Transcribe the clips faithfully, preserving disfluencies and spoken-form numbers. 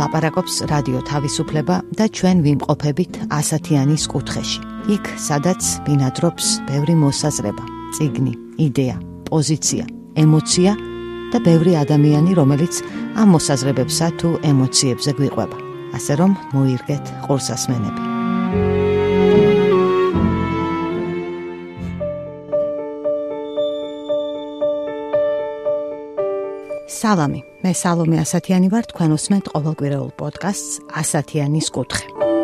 ლაპარაკობს რადიო თავისუფლება და ჩვენ ვიმყოფებით ასათიანის კუთხეში. იქ, სადაც ბინადრობს ბევრი მოსაზრება, წიგნი, იდეა, პოზიცია, ემოცია და ბევრი ადამიანი, რომელიც ამ მოსაზრებებსა თუ ემოციებზე გვიყვება. ასე რომ მოირგეთ ყურსასმენები. სალამი, მე სალომე ასათიანი ვარ, თქვენ უსმენთ ყოველკვირეულ პოდკასტს ასათიანის კუთხე.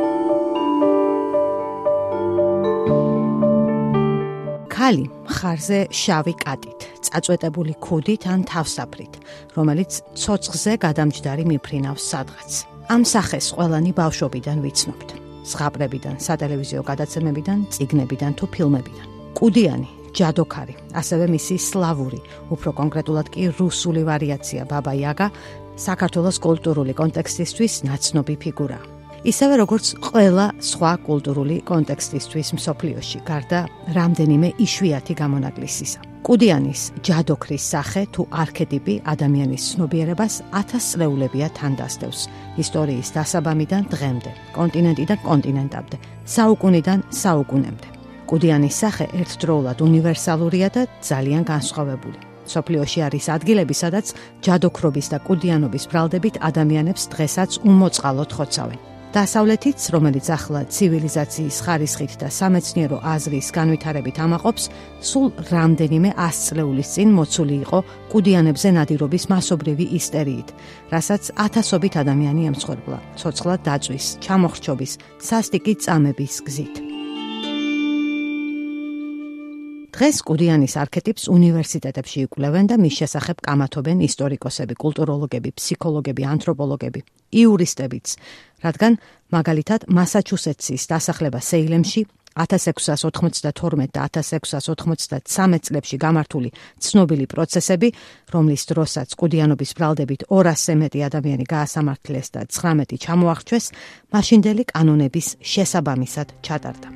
ქალი მხარზე შავი კატით, წაწვეტებული ქუდით ან თავსაფრით, რომელიც ცოცხლზე გადამჯდარი მიფრინავს სადღაც. ამ სახეს ყველანი ბავშვობიდან ვიცნობთ. ზღაპრებიდან, სატელევიზიო გადაცემებიდან, წიგნებიდან თუ ფილმებიდან. კუდიანი, ჯადოქარი, ასევე მისი სლავური, უფრო კონკრეტულად კი რუსული ვარიაცია ბაბა იაგა, საქართველოს კულტურული კონტექსტისთვის ნაცნობი ფიგურა. ისევე როგორც ყველა სხვა კულტურული კონტექსტისთვის მსოფლიოში, გარდა რამდენიმე იშვიათი გამონაკლისისა. კუდიანის ჯადოქრის სახე თუ არქეტიპი ადამიანის ცნობიერებას ათასწლეულებია თან დასდევს, ისტორიის დასაბამიდან დღემდე, კონტინენტიდან კონტინენტამდე, საუკუნიდან საუკუნემდე. კუდიანის სახე ერთდროულად უნივერსალურია და ძალიან განსხვავებული. მსოფლიოში არის ადგილები, სადაც ჯადოქრობის და კუდიანობის ბრალდებით ადამიანებს დღესაც უმოწყალოდ ხოცავენ. დასავლეთიც, რომელიც ახლა ცივილიზაციის ხარისხით და სამეცნიერო აზრის განვითარებით ამაყობს, სულ რამდენიმე ათწლეულის წინ მოცული იყო კუდიანებზე ნადირობის მასობრივი ისტერიით, რასაც ათასობით ადამიანი ემსხვერპლა, ცოცხლად დაწვის, ჩამოხრჩობის, სასტიკი წამების გზით. დღეს კუდიანის არქეტიპს უნივერსიტეტებში იკვლევენ და მის შესახებ კამათობენ ისტორიკოსები, კულტუროლოგები, ფსიქოლოგები, ანთროპოლოგები, იურისტებიც, რადგან მაგალითად მასაჩუსეტსის დასახლება სეილემში ათას ექვსას ოთხმოცდათორმეტ და ათას ექვსას ოთხმოცდათრამეტ წლებში გამართული ცნობილი პროცესები, რომლის დროსაც კუდიანობის ბრალდებით ორასზე მეტი ადამიანი გაასამართლეს და ცხრამეტი ჩამოახრჩვეს, მაშინდელი კანონების შესაბამისად ჩატარდა.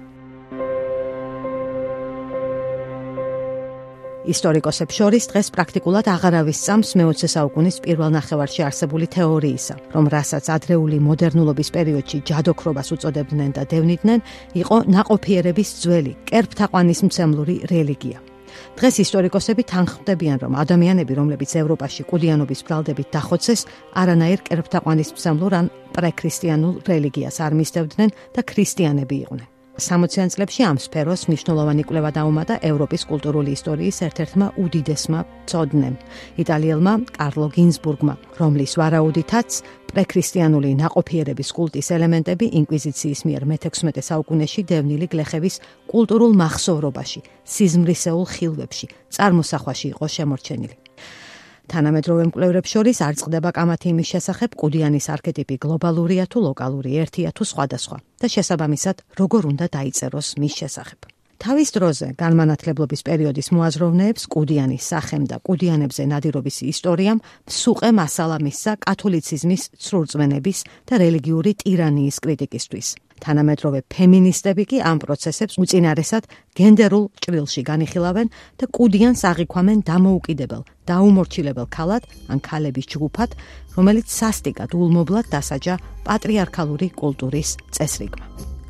ისტორიკოსებს შორის დღეს პრაქტიკულად აღარავის წამს მეოცე საუკუნის პირველ ნახევარში არსებული თეორიისა, რომ რასაც ადრეული მოდერნულობის პერიოდში ჯადოქრობას უწოდებდნენ და დევნიდნენ, იყო ნაყოფიერების ძველი, კერპთაყვანისმცემლური რელიგია. დღეს ისტორიკოსები თანხმდებიან, რომ ადამიანები, რომლებიც ევროპაში კუდიანობის ბრალდებით დახოცეს, არანაირ კერპთაყვანისმცემლურ ან პრექრისტიანულ რელიგიას არ მისდევდნენ და ქრისტიანები იყვნენ. სამოციან წლებში ამ სფეროს მნიშვნელოვანი კვლევა დაუმატა ევროპის კულტურული ისტორიის ერთ-ერთმა უდიდესმა მცოდნემ, იტალიელმა კარლო გინზბურგმა, რომლის ვარაუდითაც პრექრისტიანული ნაყოფიერების კულტის ელემენტები ინკვიზიციის მიერ მეთექვსმეტე საუკუნეში დევნილი გლეხების კულტურულ მახსოვრობაში, სიზმრისეულ ხილვებში, წარმოსახვაში იყო შემორჩენილი. თანამედროვე მკვლევრებს შორის არ წყდება კამათი იმის შესახებ, კუდიანის არქეტიპი გლობალურია თუ ლოკალური, ერთია თუ სხვადასხვა და შესაბამისად როგორ უნდა დაიწეროს მის შესახებ. თავის დროზე განმანათლებლობის პერიოდის მოაზროვნეებს კუდიანის სახემ და კუდიანებზე ნადირობის ისტორიამ მსუყე მასალა მისცა კათოლიციზმის ცრურწმენების და რელიგიური ტირანიის კრიტიკისთვის. თანამედროვე ფემინისტები კი ამ პროცესებს უწინარესად გენდერულ ჭრილში განიხილავენ და კუდიანს აღიქვამენ დამოუკიდებელ, დაუმორჩილებელ ქალად ან ქალების ჯგუფად, რომელიც სასტიკად ულმობლად დასაჯა პატრიარქალური კულტურის წესრიგმა.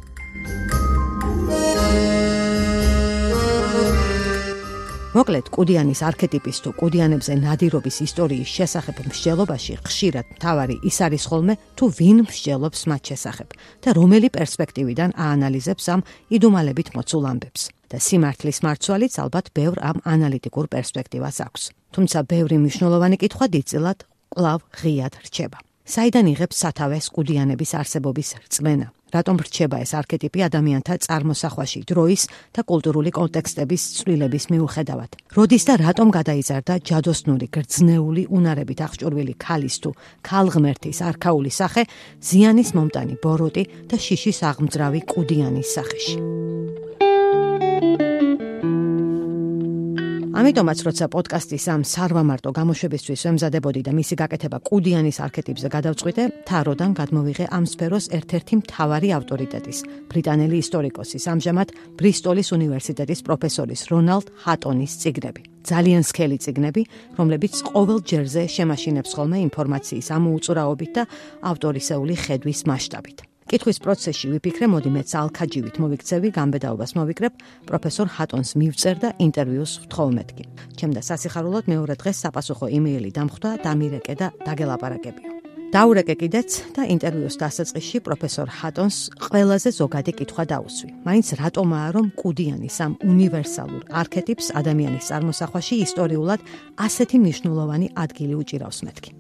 მოკლედ, კუდიანის არქეტიპის თუ კუდიანებზე ნადირობის ისტორიის შესახებ მსჯელობაში ხშირად მთავარი ის არის ხოლმე, თუ ვინ მსჯელობს მათ შესახებ და რომელი პერსპექტივიდან აანალიზებს ამ იდუმალებით მოცულ ამბებს. და სიმართლის მარცვალიც ალბათ ბევრ ამ ანალიტიკურ პერსპექტივას აქვს. თუმცა ბევრი მნიშვნელოვანი კითხვა დიდწილად კვლავ ღიად რჩება. საიდან იღებს სათავეს კუდიანების არსებობის რწმენა? რატომ რჩება ეს არქეტიპი ადამიანთა წარმოსახვაში დროის და კულტურული კონტექსტების ცვლილების მიუხედავად? როდის და რატომ გადაიზარდა ჯადოსნური, გრძნეული უნარებით აღჭურვილი ქალის თუ ქალღმერთის არქაული სახე ზიანის მომტანი ბოროტი და შიშის აღმძრავი კუდიანის სახეში? ამიტომაც, როცა პოდკასტის ამ სარვამარტო გამოშვებისთვის ემზადებოდი და მისი გაკეთება კუდიანის არქეტიპზე გადავწყვიტე, თაროდან გადმოვიღე ამ სფეროს ერთ-ერთი მთავარი ავტორიტეტის, ბრიტანელი ისტორიკოსის, ამჟამად ბრისტოლის უნივერსიტეტის პროფესორის რონალდ ჰატონის წიგნები. ძალიან სქელი წიგნები, რომლებიც ყოველ ჯერზე შემაშინებს ხოლმე ინფორმაციის ამოუწურავობით და ავტორისეული ხედვის მასშტაბით. კითხვის პროცესში ვიფიქრე, მოდი მეც ალქაჯივით მოვიქცევი, გამბედაობას მოვიკრებ, პროფესორ ჰატონს მივწერ და ინტერვიუს ვთხოვ მეთქი. ჩემდა სასიხარულოდ მეორე დღეს საპასუხო იმეილი დამხვდა, დამირეკე და დაგელაპარაკებიო. დაურეკე კიდეც და ინტერვიუს დასაწყისში პროფესორ ჰატონს ყველაზე ზოგადი კითხვა დაუსვი. მაინც რატომაა, რომ კუდიანის ამ უნივერსალურ არქეტიპს ადამიანის წარმოსახვაში ისტორიულად ასეთი მნიშვნელოვანი ადგილი უჭირავს მეთქი.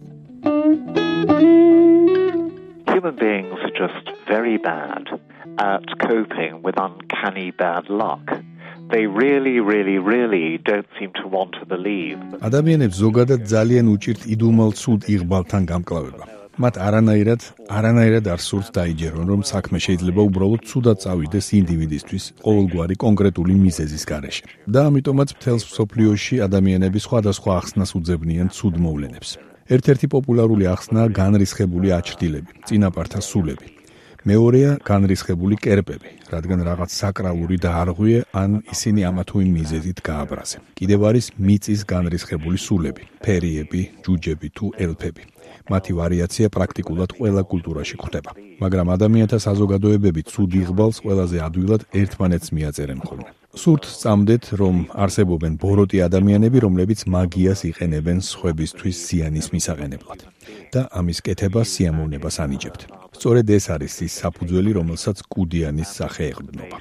Human beings are just very bad at coping with uncanny bad luck. They really, really, really don't seem to want to believe. ადამიანებს ზოგადად ძალიან უჭირთ იდუმალ ცუდ იღბალთან გამკლავება. მათ არანაირად, არანაირად არ სურთ დაიჯერონ, რომ საქმე შეიძლება უბრალოდ ცუდად წავიდეს ინდივიდისთვის ყოველგვარი კონკრეტული მიზეზის გარეშე. და ამიტომაც მთელს მსოფლიოში ადამიანები სხვადასხვა ახსნას უძებნიან ცუდ მოვლენებს. ერთ-ერთი პოპულარული ახსნა განრისხებული აჩრდილები, წინაპართა სულები. მეორეა განრისხებული კერპები, რადგან რაღაც საკრალური დაარღვიე ან ისინი ამა თუ იმ მიზეზით გააბრაზე. კიდევ არის მიწის განრისხებული სულები, ფერიები, ჯუჯები თუ ელფები. მათი ვარიაცია პრაქტიკულად ყველა კულტურაში გვხვდება, მაგრამ ადამიანთა საზოგადოებები ცუდ იღბალს ყველაზე ადვილად ერთმანეთს მიაწერენ ხოლმე. სურთ სწამდეთ, რომ არსებობენ ბოროტი ადამიანები, რომლებიც მაგიას იყენებენ სხვებისთვის ზიანის მისაყენებლად და ამის კეთებას სიამოვნებას ანიჭებთ. სწორედ ეს არის ის საფუძველი, რომელსაც კუდიანის სახე ეყრდნობა.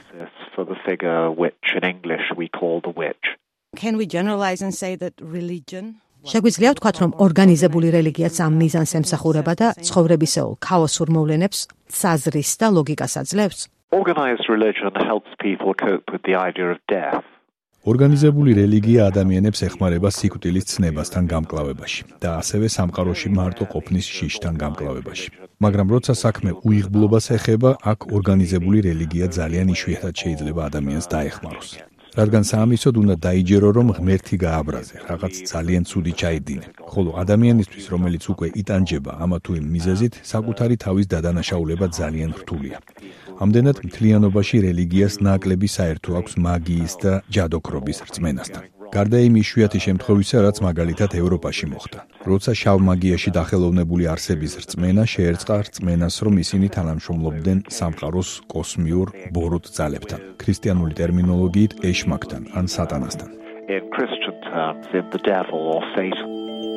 Can we generalize and say that religion შეგვიძლია ვთქვათ, რომ ორგანიზებული რელიგიაც ამ მიზანს ემსახურება და ცხოვრებისეულ ქაოსურ მოვლენებს საზრის და ლოგიკას აძლევს? Organized religion helps people cope with the idea of death. ორგანიზებული რელიგია ადამიანებს ეხმარება სიკვდილის ცნებასთან გამკლავებაში და ასევე სამყაროში მარტო ყოფნის შიშთან გამკლავებაში. მაგრამ როცა საქმე უიღბლობას ეხება, აქ ორგანიზებული რელიგია ძალიან იშვიათად შეიძლება ადამიანს დაეხმაროს. რადგან საამისოდ უნდა დაიჯერო, რომ ღმერთი გააბრაზე, რაღაც ძალიან ცუდი ჩაიდინე. ხოლო ადამიანისთვის, რომელიც უკვე იტანჯება ამა თუ იმ მიზეზით, საკუთარი თავის დადანაშაულება ძალიან რთულია. ამდენად მთლიანობაში რელიგიას ნაკლები საერთო აქვს მაგიის და ჯადოქრობის რწმენასთან. გარდა იმ იშვიათი შემთხვევისა, რაც მაგალითად ევროპაში მოხდა. როცა შავ მაგიაში დახელოვნებული არსების რწმენა შეერწყა რწმენას, რომ ისინი თანამშრომლობდნენ სამყაროს კოსმიურ ბოროტ ძალებთან, ქრისტიანული ტერმინოლოგიით ეშმაკთან ან სატანასთან. In Christian terms, in the devil or Satan.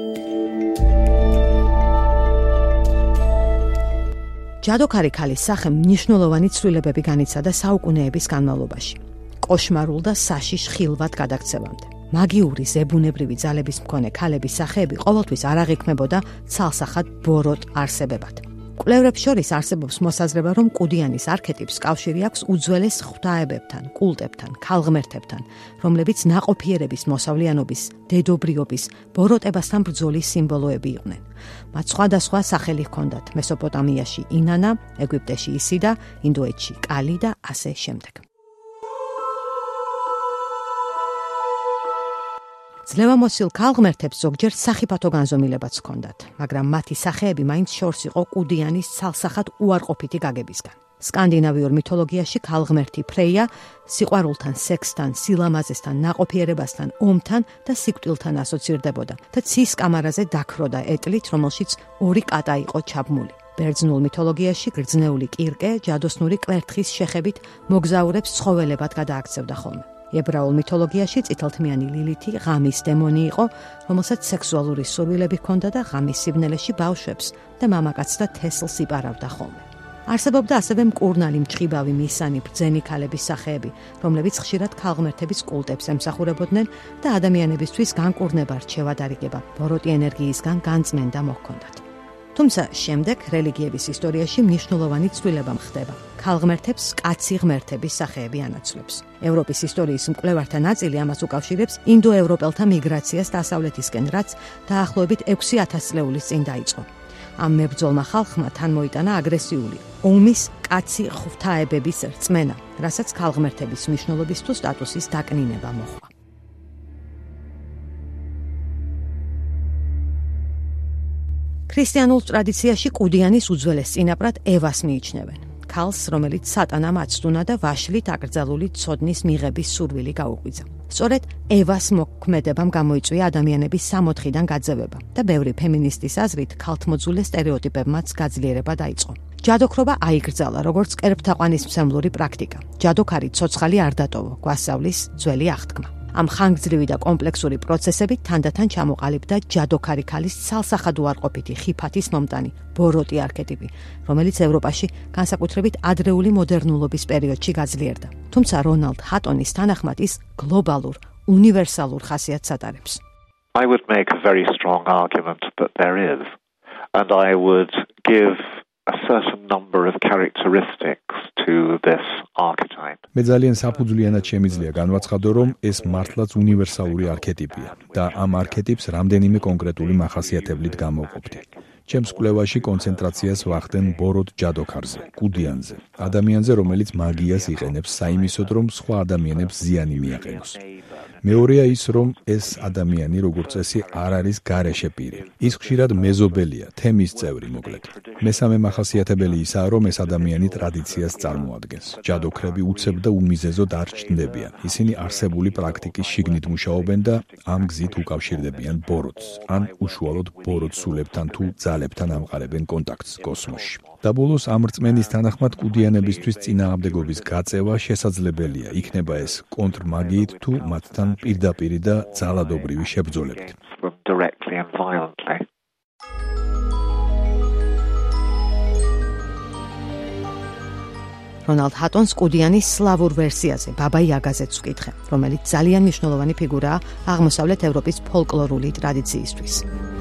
ჯადოქარი ქალის სახე მნიშვნელოვანი ცვლილებები განიცადა საუკუნეების განმავლობაში. კოშმარულ და საშიშ ხილვად გადაქცევამდე. მაგიური ზებუნებრივი ძალების მქონე ქალების სახეები ყოველთვის არ აღიქმებოდა ცალსახად ბოროტ არსებებად. კვლევრებს შორის არსებობს მოსაზრება, რომ კუდიანის არქეტიპს კავშირი აქვს უძველეს ღვთაებებთან, კულტებთან, ქალღმერთებთან, რომლებიც ნაყოფიერების მოსავლიანობის, დედობრიობის, ბოროტებასთან ბრძოლის სიმბოლოები იყვნენ. მათ სხვადასხვა სახელი ჰქონდათ მესოპოტამიაში ინანა, ეგვიპტეში ისიდა, ინდოეთში კალი და ასე შემდეგ. ძლევამოსილ ქალღმერთებს ზოგჯერ სახიფათო განზომილებაც ჰქონდათ, მაგრამ მათი სახეები მაინც შორს იყო კუდიანის ცალსახად უარყოფითი გაგებისგან. სკანდინავიურ მითოლოგიაში ქალღმერთი ფრეია სიყვარულთან, სექსთან, სილამაზესთან, ნაყოფიერებასთან, ომთან და სიკვდილთან ასოცირდებოდა და ცის კამარაზე დაქროდა ეტლით, რომელშიც ორი კატა იყო ჩაბმული. ბერძნულ მითოლოგიაში გრძნეული კირკე ჯადოსნური კვერთხის შეხებით მოგზაურებს ცხოველებად გადააქცევდა ხოლმე. ებრაულ მითოლოგიაში წითელთმიანი ლილითი ღამის დემონი იყო, რომელსაც სექსუალური სურვილები ჰქონდა და ღამის სიბნელეში ბავშვებს და მამაკაცს და თესლს იპარავდა ხოლმე. არსებობდა ასევე მკურნალი, მჭყიბავი, მისანი, ბრძენი ქალების სახეები, რომლებიც ხშირად ქალღმერთების კულტებს ემსახურებოდნენ და ადამიანებისთვის განკურნება, რჩევა დარიგება, ბოროტი ენერგიისგან განწმენდა მოჰქონდათ. თუმცა შემდეგ რელიგიების ისტორიაში მნიშვნელოვანი ცვლილება ხდება. ქალღმერთებს კაცი ღმერთების სახეები ანაცვლებს. ევროპის ისტორიის მკვლევართა ნაწილი ამას უკავშირებს ინდოევროპელთა მიგრაციას დასავლეთისკენ, რაც დაახლოებით ექვსი ათას წლეულის წინ დაიწყო. ამ მებრძოლმა ხალხმა თან მოიტანა აგრესიული ომის კაცი ღვთაებების რწმენა, რასაც ქალღმერთების მნიშვნელობის თუ სტატუსის დაკნინება მოჰყვა. ქრისტიანულ ტრადიციაში კუდიანის უძველეს წინაპრად ევას მიიჩნევენ. ქალს, რომელიც სატანამ აცდუნა და ვაშლით აკრძალული ცოდნის მიღების სურვილი გაუღვიძა. სწორედ ევას მოქმედებამ გამოიწვია ადამიანების სამოთხიდან გაძევება და ბევრი ფემინისტის აზრით ქალთმოძულე სტერეოტიპებმაც გაძლიერება დაიწყო. ჯადოქრობა აიგრძალა როგორც კერპთაყვანისმცემლური პრაქტიკა. ჯადოქარი ცოცხალი არ დატოვო, გვასწავლის ძველი აღთქმა. ამ ხანგრძლივი და კომპლექსური პროცესებით თანდათან ჩამოყალიბდა ჯადოქარი ქალის ცალსახად უარყოფითი ხიფათის მომტანი ბოროტი არქეტიპი, რომელიც ევროპაში განსაკუთრებით ადრეული მოდერნულობის პერიოდში გაძლიერდა. თუმცა რონალდ ჰატონის თანახმად ის გლობალურ, უნივერსალურ ხასიათს ატარებს. I would make a very strong argument that there is, and I would give a certain number of characteristics to this archetype. მე ძალიან საფუძვლიანად შემიძლია განვაცხადო, რომ ეს მართლაც უნივერსალური არქეტიპია და ამ არქეტიპს რამდენიმე კონკრეტული მახასიათებლით გამოვყოფდი. ჩემს კვლევაში კონცენტრაციას ვახდენ ბოროტ ჯადოქარზე, კუდიანზე, ადამიანზე, რომელიც მაგიას იყენებს საიმისოდ, რომ სხვა ადამიანებს ზიანი მიაყენოს. მეორეა ის, რომ ეს ადამიანი როგორც წესი არ არის გარეშე პირი. ის ხშირად მეზობელია, თემის წევრი მოკლედ. მესამე მახასიათებელი ისაა, რომ ეს ადამიანი ტრადიციას წარმოადგენს. ჯადოქრები უცებ და უმიზეზოდ არ ჩნდებიან. ისინი არსებული პრაქტიკის შიგნით მუშაობენ და ამ გზით უკავშირდებიან ბოროტს, ან უშუალოდ ბოროტ სულებთან თუ ძალებთან ამყარებენ კონტაქტს კოსმოსში. და ბოლოს ამ რწმენის თანახმად კუდიანებისთვის წინააღმდეგობის გაწევა შესაძლებელია, იქნება ეს კონტრმაგიით თუ მათთან პირდაპირი და ძალადობრივი შებრძოლებით. Directly and violently. რონალდ ჰატონს კუდიანის სლავურ ვერსიაზე, ბაბა იაგაზეც ვკითხე, რომელიც ძალიან მნიშვნელოვანი ფიგურაა აღმოსავლეთ ევროპის ფოლკლორული ტრადიციისთვის.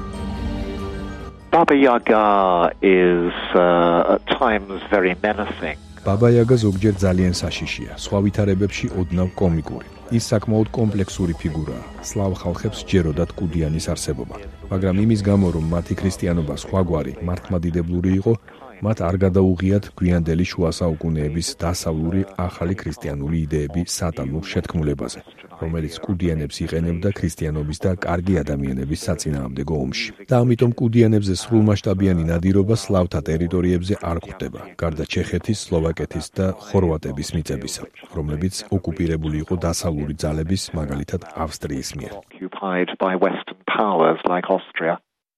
Baba Yaga is uh, at times very menacing. ბაბა იაგა ზოგჯერ ძალიან საშიშია, სხვა ვითარებებში ოდნავ კომიკური. ის საკმაოდ კომპლექსური ფიგურაა. სლავ ხალხებს ჯეროდათ კუდიანის არსებობა, მაგრამ იმის გამო, რომ მათი ქრისტიანობა სხვაგვარი, მართლმადიდებლური იყო, მათ არ გადაუღიათ გვიანდელი შუა საუკუნეების დასავლური ახალი ქრისტიანული იდეები სატანურ შეთქმულებაზე, რომელიც კუდიანებს იყენებდა ქრისტიანობის და კარგი ადამიანების საწინააღმდეგო ომში. და ამიტომ კუდიანებზე სრულმასშტაბიანი ნადირობა სლავთა ტერიტორიებზე არ გვხდება, გარდა ჩეხეთის, სლოვაკეთის და ხორვატების მიწებისა, რომლებიც ოკუპირებული იყო დასავლური ძალების, მაგალითად ავსტრიის მიერ. Occupied by Western powers like Austria.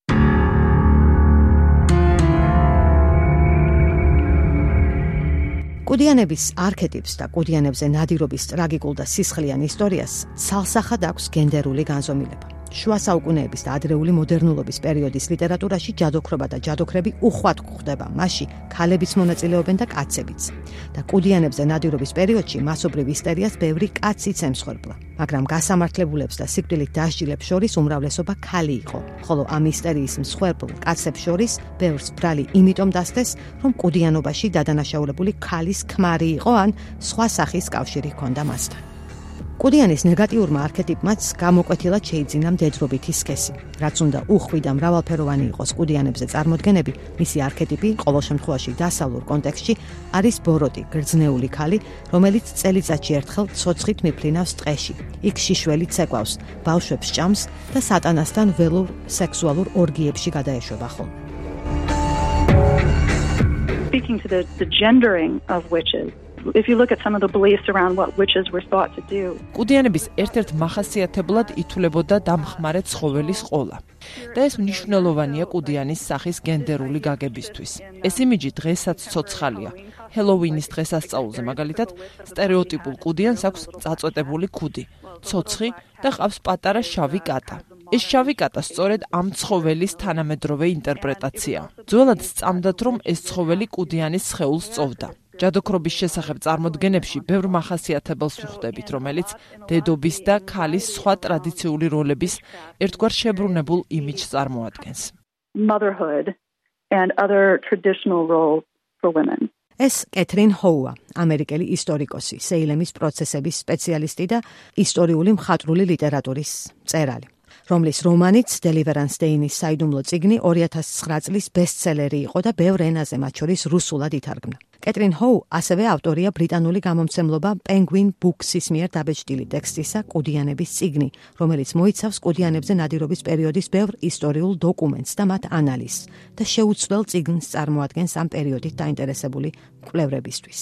კუდიანების არქეტიპს და კუდიანებზე ნადირობის ტრაგიკულ და სისხლიან ისტორიას ცალსახად აქვს გენდერული განზომილება. შუა საუკუნეების და ადრეული მოდერნულობის პერიოდის ლიტერატურაში ჯადოქრობა და ჯადოქრები უხვად გვხვდება, მასში ქალებიც მონაწილეობენ და კაცებიც. და კუდიანებზე ნადირობის პერიოდში მასობრივ ისტერიას ბევრი კაციც ემსხვერპლა, მაგრამ გასამართლებულებს და სიკვდილით დასჯილებს შორის უმრავლესობა ქალი იყო, ხოლო ამ ისტერიის მსხვერპლ კაცებს შორის ბევრს ბრალი იმიტომ დასდეს, რომ კუდიანობაში დადანაშაულებული ქალის ქმარი იყო ან სხვა სახის კავშირი ჰქონდა მასთან. კუდიანის ნეგატიურმა არქეტიპმაც გამოკვეთილად შეიძინა მდედრობითი სქესი. რაც უნდა უხვი და მრავალფეროვანი იყოს კუდიანებზე წარმოდგენები, მისი არქეტიპი ყოველ შემთხვევაში დასავლურ კონტექსტში არის ბოროტი, გრძნეული ქალი, რომელიც წელიწადში ერთხელ ცოცხლით მიფრინავს ტყეში. იქ შიშველი ცეკვავს, ბავშვებს ჭამს და სატანასთან ველურ სექსუალურ ორგიებში გადაეშვება ხოლმე. Speaking to the, the gendering of witches. If you look at some of the beliefs around what witches were thought to do. კუდიანების ერთ-ერთ მახასიათებლად ითვლებოდა დამხმარე ცხოველის ყოლა. და ეს მნიშვნელოვანია კუდიანის სახის გენდერული გაგებისთვის. ეს იმიჯი დღესაც ცოცხალია. ჰელოვინის დღესასწაულზე მაგალითად სტერეოტიპულ კუდიანს აქვს წაწვეტებული ქუდი, ცოცხი და ყავს პატარა შავი კატა. ეს შავი კატა სწორედ ამ ცხოველის თანამედროვე ინტერპრეტაციაა. ძველად სწამდათ, რომ ეს ცხოველი კუდიანის სხეულს წოვდა. ჯადოქრობის შესახებ წარმოდგენებში ბევრ მახასიათებელს ვხვდებით, რომელიც დედობის და ქალის სხვა ტრადიციული როლების ერთგვარ შებრუნებულ იმიჯს წარმოადგენს. Motherhood and other traditional roles for women. ეს კეთრინ ჰოუა, ამერიკელი ისტორიკოსი, სეილემის პროცესების სპეციალისტი და ისტორიული მხატვრული ლიტერატურის მწერალი. რომლის რომანიც Deliverance Day-ის საიდუმლო წიგნი ორი ათას ცხრა წლის ბესტსელერი იყო და ბევრ ენაზე, მათ შორის რუსულად ითარგმნა. კეტრინ ჰოუ ასევე ავტორია ბრიტანული გამომცემლობა Penguin Books-ის მიერ დაბეჭდილი ტექსტისა კუდიანების წიგნი, რომელიც მოიცავს კუდიანებზე ნადირობის პერიოდის ბევრ ისტორიულ დოკუმენტს და მათ ანალიზს და შეუცვლელ წიგნს წარმოადგენს ამ პერიოდით დაინტერესებული მკვლევრებისთვის.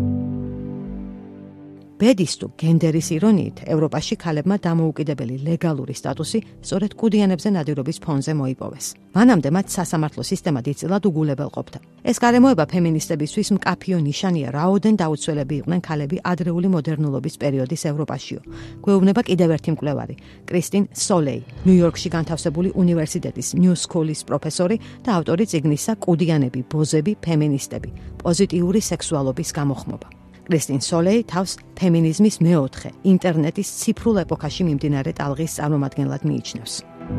ბედის თუ გენდერის ირონიით, ევროპაში ქალებმა დამოუკიდებელი ლეგალური სტატუსი სწორედ კუდიანებზე ნადირობის ფონზე მოიპოვეს. მანამდე მათ სასამართლო სისტემა დიდწილად უგულებელყოფდა. ეს გარემოება ფემინისტებისთვის მკაფიო ნიშანია, რაოდენ დაუცველები იყვნენ ქალები ადრეული მოდერნულობის პერიოდის ევროპაშიო. გვეუბნება კიდევ ერთი მკვლევარი, კრისტინ სოლეი, ნიუ-იორკში განთავსებული უნივერსიტეტის New School-ის პროფესორი და ავტორი წიგნისა კუდიანები, ბოზები, ფემინისტები, პოზიტიური სექსუალობის გამოხმობა. კრისტინ სოლეი თავს ფემინიზმის მეოთხე, ინტერნეტის ციფრულ ეპოქაში მიმდინარე ტალღის წარმომადგენლად მიიჩნევს.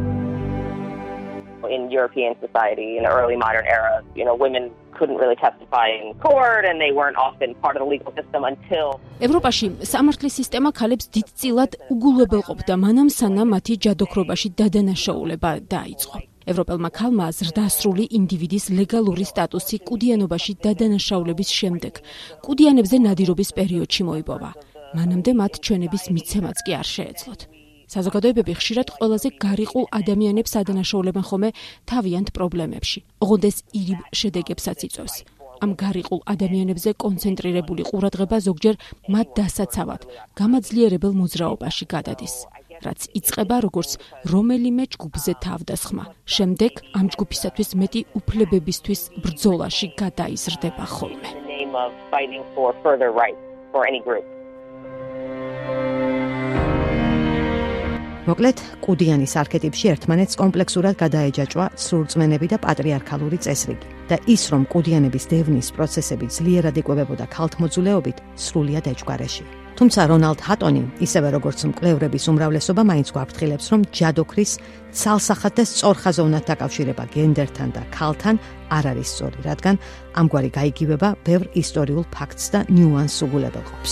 In European society, in the early modern era, you know, women couldn't really testify in court and they weren't often part of the legal system until ევროპაში სამართლის სისტემა ქალებს დიდწილად უგულებელყოფდა, მანამ სანამ მათი ჯადოქრობაში დადანაშაულება დაიწყო. ევროპელმა ქალმა ზრდასრული ინდივიდის ლეგალური სტატუსი კუდიანობაში დადანაშაულების შემდეგ კუდიანებზე ნადირობის პერიოდში მოიპოვა. მანამდე მათ ჩვენების მიცემაც კი არ შეეძლოთ. საზოგადოებები ხშირად ყველაზე გარიყულ ადამიანებს ადანაშაულებენ ხოლმე თავიანთ პრობლემებში. ოღონდ ეს ირიბ შედეგებსაც იწვევს. ამ გარიყულ ადამიანებზე კონცენტრირებული ყურადღება ზოგჯერ მათ დასაცავად, გამაძლიერებელ მოძრაობაში გადადის. რაც იწყება როგორც რომელიმე ჯგუფზე თავდასხმა. შემდეგ ამ ჯგუფისათვის მეტი უფლებებისთვის ბრძოლაში გადაიზრდება ხოლმე. მოკლედ, კუდიანის არქეტიპში ერთმანეთს კომპლექსურად გადაეჯაჭვა სრულწმენები და პატრიარქალური წესრიგი. და ის, რომ კუდიანების დევნის პროცესები ძლიერად იკვებებოდა ქალთმოძულეობით, სრულიად ეჭვგარეშია. თუმცა რონალდ ჰატონი, ისევე როგორც მკვლევრების უმრავლესობა, მაინც გვაფრთხილებს, რომ ჯადოქრის ცალსახად და სწორხაზოვნად დაკავშირება გენდერთან და ქალთან არ არის სწორი, რადგან ამგვარი გაიგივება ბევრ ისტორიულ ფაქტს და ნიუანსს უგულებელყოფს.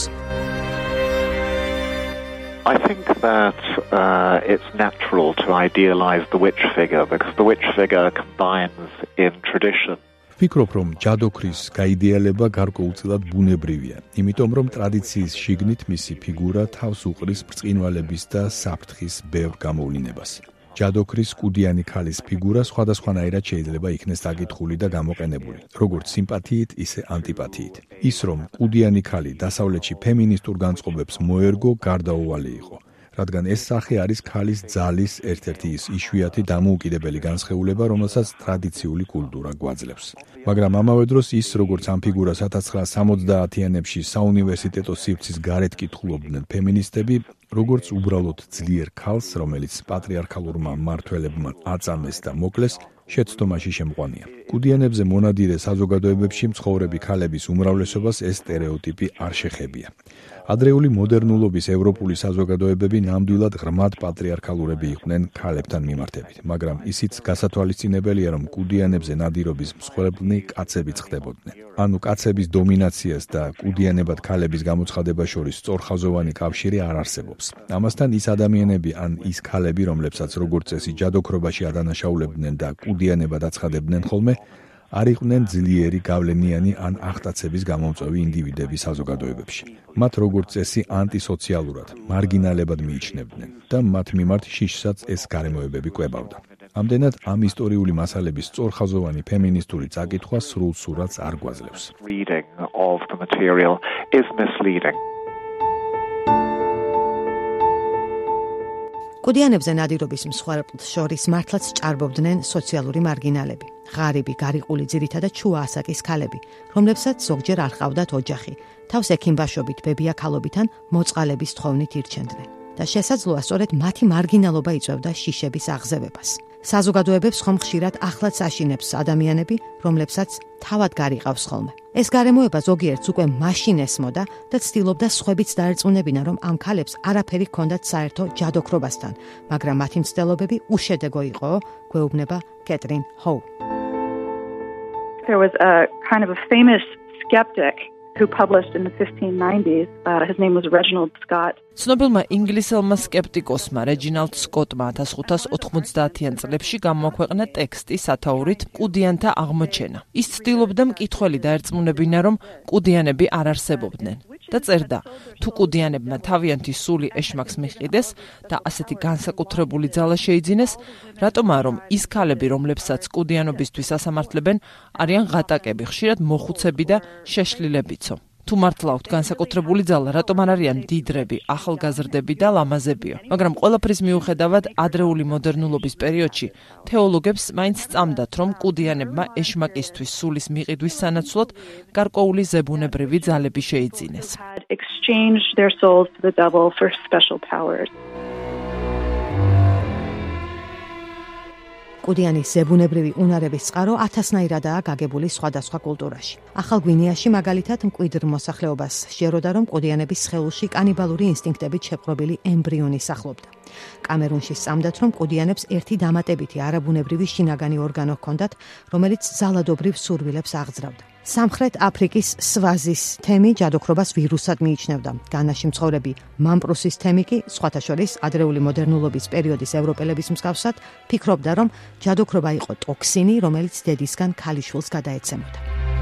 I think that uh, it's natural to idealize the witch figure because the witch figure combines in tradition. ვფიქრობ, რომ ჯადოქრის გაიდეალება გარკვეულწილად ბუნებრივია, იმიტომ რომ ტრადიციის შიგნით მისი ფიგურა თავს უყრის ბრწყინვალების და საფრთხის ბევრ გამოვლინებას. ჯადოქრის კუდიანი ქალის ფიგურა სხვადასხვანაირად შეიძლება იქნეს დაკითხული და გამოყენებული, როგორც სიმპათიით, ისე ანტიპათიით. ის, რომ კუდიანი ქალი დასავლეთში ფემინისტურ განწყობებს მოერგო, გარდაუვალი იყო. რადგან ეს სახე არის ქალის ძალის ერთ-ერთი ის იშვიათი დამოუკიდებელი განსხეულება, რომელსაც ტრადიციული კულტურა გვაძლევს. მაგრამ ამავე დროს ის, როგორც ამ ფიგურას ათას ცხრაასა სამოცდაათიანებში საუნივერსიტეტო სივრცის გარეთ კითხულობდნენ ფემინისტები, როგორც უბრალოდ ძლიერ ქალს, რომელიც პატრიარქალურმა მმართველებმა აწამეს და მოკლეს, შეცდომაში შემყვანია. კუდიანებზე მონადირე საზოგადოებებში მცხოვრები ქალების უმრავლესობას ეს სტერეოტიპი არ შეხებია. ადრეული მოდერნულობის ევროპული საზოგადოებები ნამდვილად ღრმად პატრიარქალურები იყვნენ ქალებთან მიმართებით, მაგრამ ისიც გასათვალისწინებელია, რომ კუდიანებზე ნადირობის მსხვერპლნი კაცებიც ხდებოდნენ. ანუ კაცების დომინაციას და კუდიანებად ქალების გამოცხადება შორის სწორხაზოვანი კავშირი არ არსებობს. ამასთან ის ადამიანები ან ის ქალები, რომლებსაც როგორც წესი ჯადოქრობაში ადანაშაულებდნენ და კუდიანებად აცხადებდნენ ხოლმე, არ იყვნენ ძლიერი, გავლენიანი ან აღტაცების გამომწვევი ინდივიდები საზოგადოებებში. მათ როგორც წესი ანტისოციალურად, მარგინალებად მიიჩნევდნენ და მათ მიმართ შიშსაც ეს გარემოებები კვებავდა. ამდენად ამ ისტორიული მასალების სწორხაზოვანი ფემინისტური წაკითხვა სრულ სურათს არ გვაძლევს. Reading of the material is misleading. კუდიანებზე ნადირობის მსხვერპლს შორის მართლაც ჭარბობდნენ სოციალური მარგინალები, ღარიბი, გარიყული, ძირითადად შუა ასაკის ქალები, რომლებსაც ზოგჯერ არ ჰყავდათ ოჯახი, თავს ექიმბაშობით, ბებია ქალობითან მოწყალების თხოვნით ირჩენდნენ და შესაძლოა სწორედ მათი მარგინალობა იწვევდა შიშების აღზევებას. საზოგადოებებს ხომ ხშირად ახლაც აშინებს ადამიანები, რომლებსაც თავად გარიყავს ხოლმე. ეს გარემოება ზოგიერთს უკვე მაშინ ესმოდა და ცდილობდა სხვებიც დაერწმუნებინა, რომ ამ ქალებს არაფერი ჰქონდათ საერთო ჯადოქრობასთან, მაგრამ მათი მცდელობები უშედეგო იყო, გვეუბნება კეტრინ ჰოუ. There was a kind of a famous skeptic who published in the fifteen nineties. Uh, his name was Reginald Scott. ცნობილმა ინგლისელმა სკეპტიკოსმა რეჯინალდ სკოტმა ათას ხუთას ოთხმოცდაათიან წლებში გამოაქვეყნა ტექსტი სათაურით „კუდიანთა აღმოჩენა“. ის ცდილობდა მკითხველი დაერწმუნებინა, რომ კუდიანები არ არსებობდნენ და წერდა, თუ კუდიანებმა თავიანთი სული ეშმაკს მიჰყიდეს და ასეთი განსაკუთრებული ძალა შეიძინეს, რატომა რომ ის ქალები, რომლებსაც კუდიანობისთვის ასამართლებენ, არიან ღატაკები, ხშირად მოხუცები და შეშლილებიცო. თუ მართლა აქვთ განსაკუთრებული ძალა, რატომ არ არიან მდიდრები, ახალგაზრდები და ლამაზებიო. მაგრამ ყველაფრის მიუხედავად, ადრეული მოდერნულობის პერიოდში თეოლოგებს მაინც სწამდათ, რომ კუდიანებმა ეშმაკისთვის სულის მიყიდვის სანაცვლოდ გარკვეული ზებუნებრივი ძალები შეიძინეს. Exchanged their souls to the devil for special powers. კუდიანის ზებუნებრივი უნარების წყარო ათასნაირადაა გაგებული სხვადასხვა კულტურაში. ახალ გვინეაში მაგალითად მკვიდრ მოსახლეობას შეეროდა, რომ კუდიანების სხეულში კანიბალური ინსტინქტებით შეპყრობილი ემბრიონი სახლობდა. კამერუნში სწამდათ, რომ კუდიანებს ერთი დამატებითი არაბუნებრივი შინაგანი ორგანო ჰქონდათ, რომელიც ძალადობრივ სურვილებს აღძრავდა. სამხრეთ აფრიკის სვაზის თემი ჯადოქრობას ვირუსად მიიჩნევდა. განაში მცხოვრები მამპრუსის თემი კი, სხვათა შორის ადრეული მოდერნულობის პერიოდის ევროპელების მსგავსად, ფიქრობდა, რომ ჯადოქრობა იყო ტოქსინი, რომელიც დედისგან ქალიშვილს გადაეცემოდა.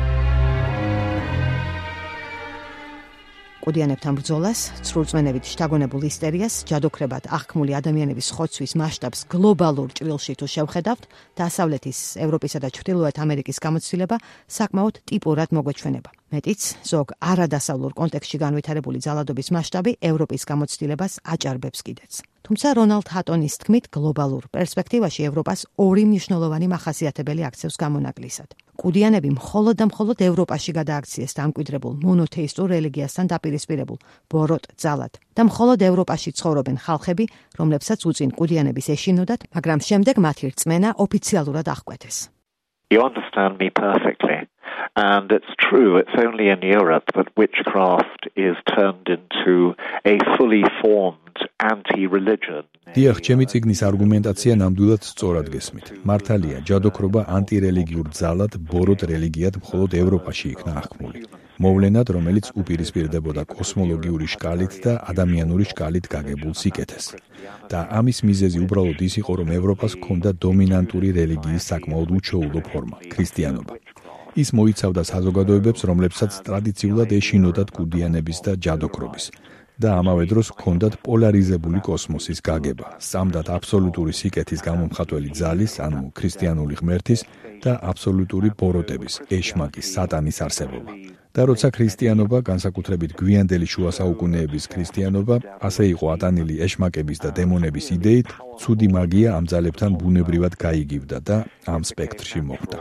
კუდიანებთან ბრძოლას, ცრურწმენებით შთაგონებულ ისტერიას, ჯადოქრებად აღქმული ადამიანების ხოცვის მასშტაბს გლობალურ ჭრილში თუ შევხედავთ, დასავლეთის, ევროპისა და ჩრდილოეთ ამერიკის გამოცდილება საკმაოდ ტიპურად მოგვეჩვენება. მეტიც, ზოგ არადასავლურ კონტექსტში განვითარებული ძალადობის მასშტაბი ევროპის გამოცდილებას აჭარბებს კიდეც. თუმცა რონალდ ჰატონის თქმით, გლობალურ პერსპექტივაში ევროპას ორი მნიშვნელოვანი მახასიათებელი აქცევს გამონაკლისად. კუდიანები მხოლოდ და მხოლოდ ევროპაში გადააქციეს დამკვიდრებულ მონოთეისტურ რელიგიასთან დაპირისპირებულ ბოროტ ძალად და მხოლოდ ევროპაში ცხოვრობენ ხალხები, რომლებსაც უწინ კუდიანების ეშინოდათ, მაგრამ შემდეგ მათი რწმენა ოფიციალურად აღკვეთეს. You understand me perfectly. And it's true, it's only in Europe that witchcraft is turned into a fully formed anti-religion. დიახ, ჩემი წიგნის არგუმენტაცია ნამდვილად სწორად გესმით. მართალია, ჯადოქრობა ანტირელიგიურ ძალად ბოროტ რელიგიად მხოლოდ ევროპაში იქნა აღქმული. მოვლენად, რომელიც უპირისპირდებოდა კოსმოლოგიური შკალით და ადამიანური შკალით გაგებულ სიკეთეს. და ამის მიზეზი უბრალოდ ის იყო, რომ ევროპას ჰქონდა დომინანტური რელიგიის საკმაოდ უჩვეულო ფორმა, ქრისტიანობა. ის მოიცავდა საზოგადოებებს, რომლებსაც ტრადიციულად ეშინოდათ კუდიანების და ჯადოქრობის და ამავე დროს ჰქონდათ პოლარიზებული კოსმოსის გაგება, სწამდათ აბსოლუტური სიკეთის გამომხატველი ძალის, ანუ ქრისტიანული ღმერთის და აბსოლუტური ბოროტების, ეშმაკის, სატანის არსებობა. და როცა ქრისტიანობა, განსაკუთრებით გვიანდელი შუა საუკუნეების ქრისტიანობა, ასე იყო ატანილი ეშმაკების და დემონების იდეით, ცუდი მაგია ამ ძალებთან ბუნებრივად გაიგივდა და ამ სპექტრში მოხვდა.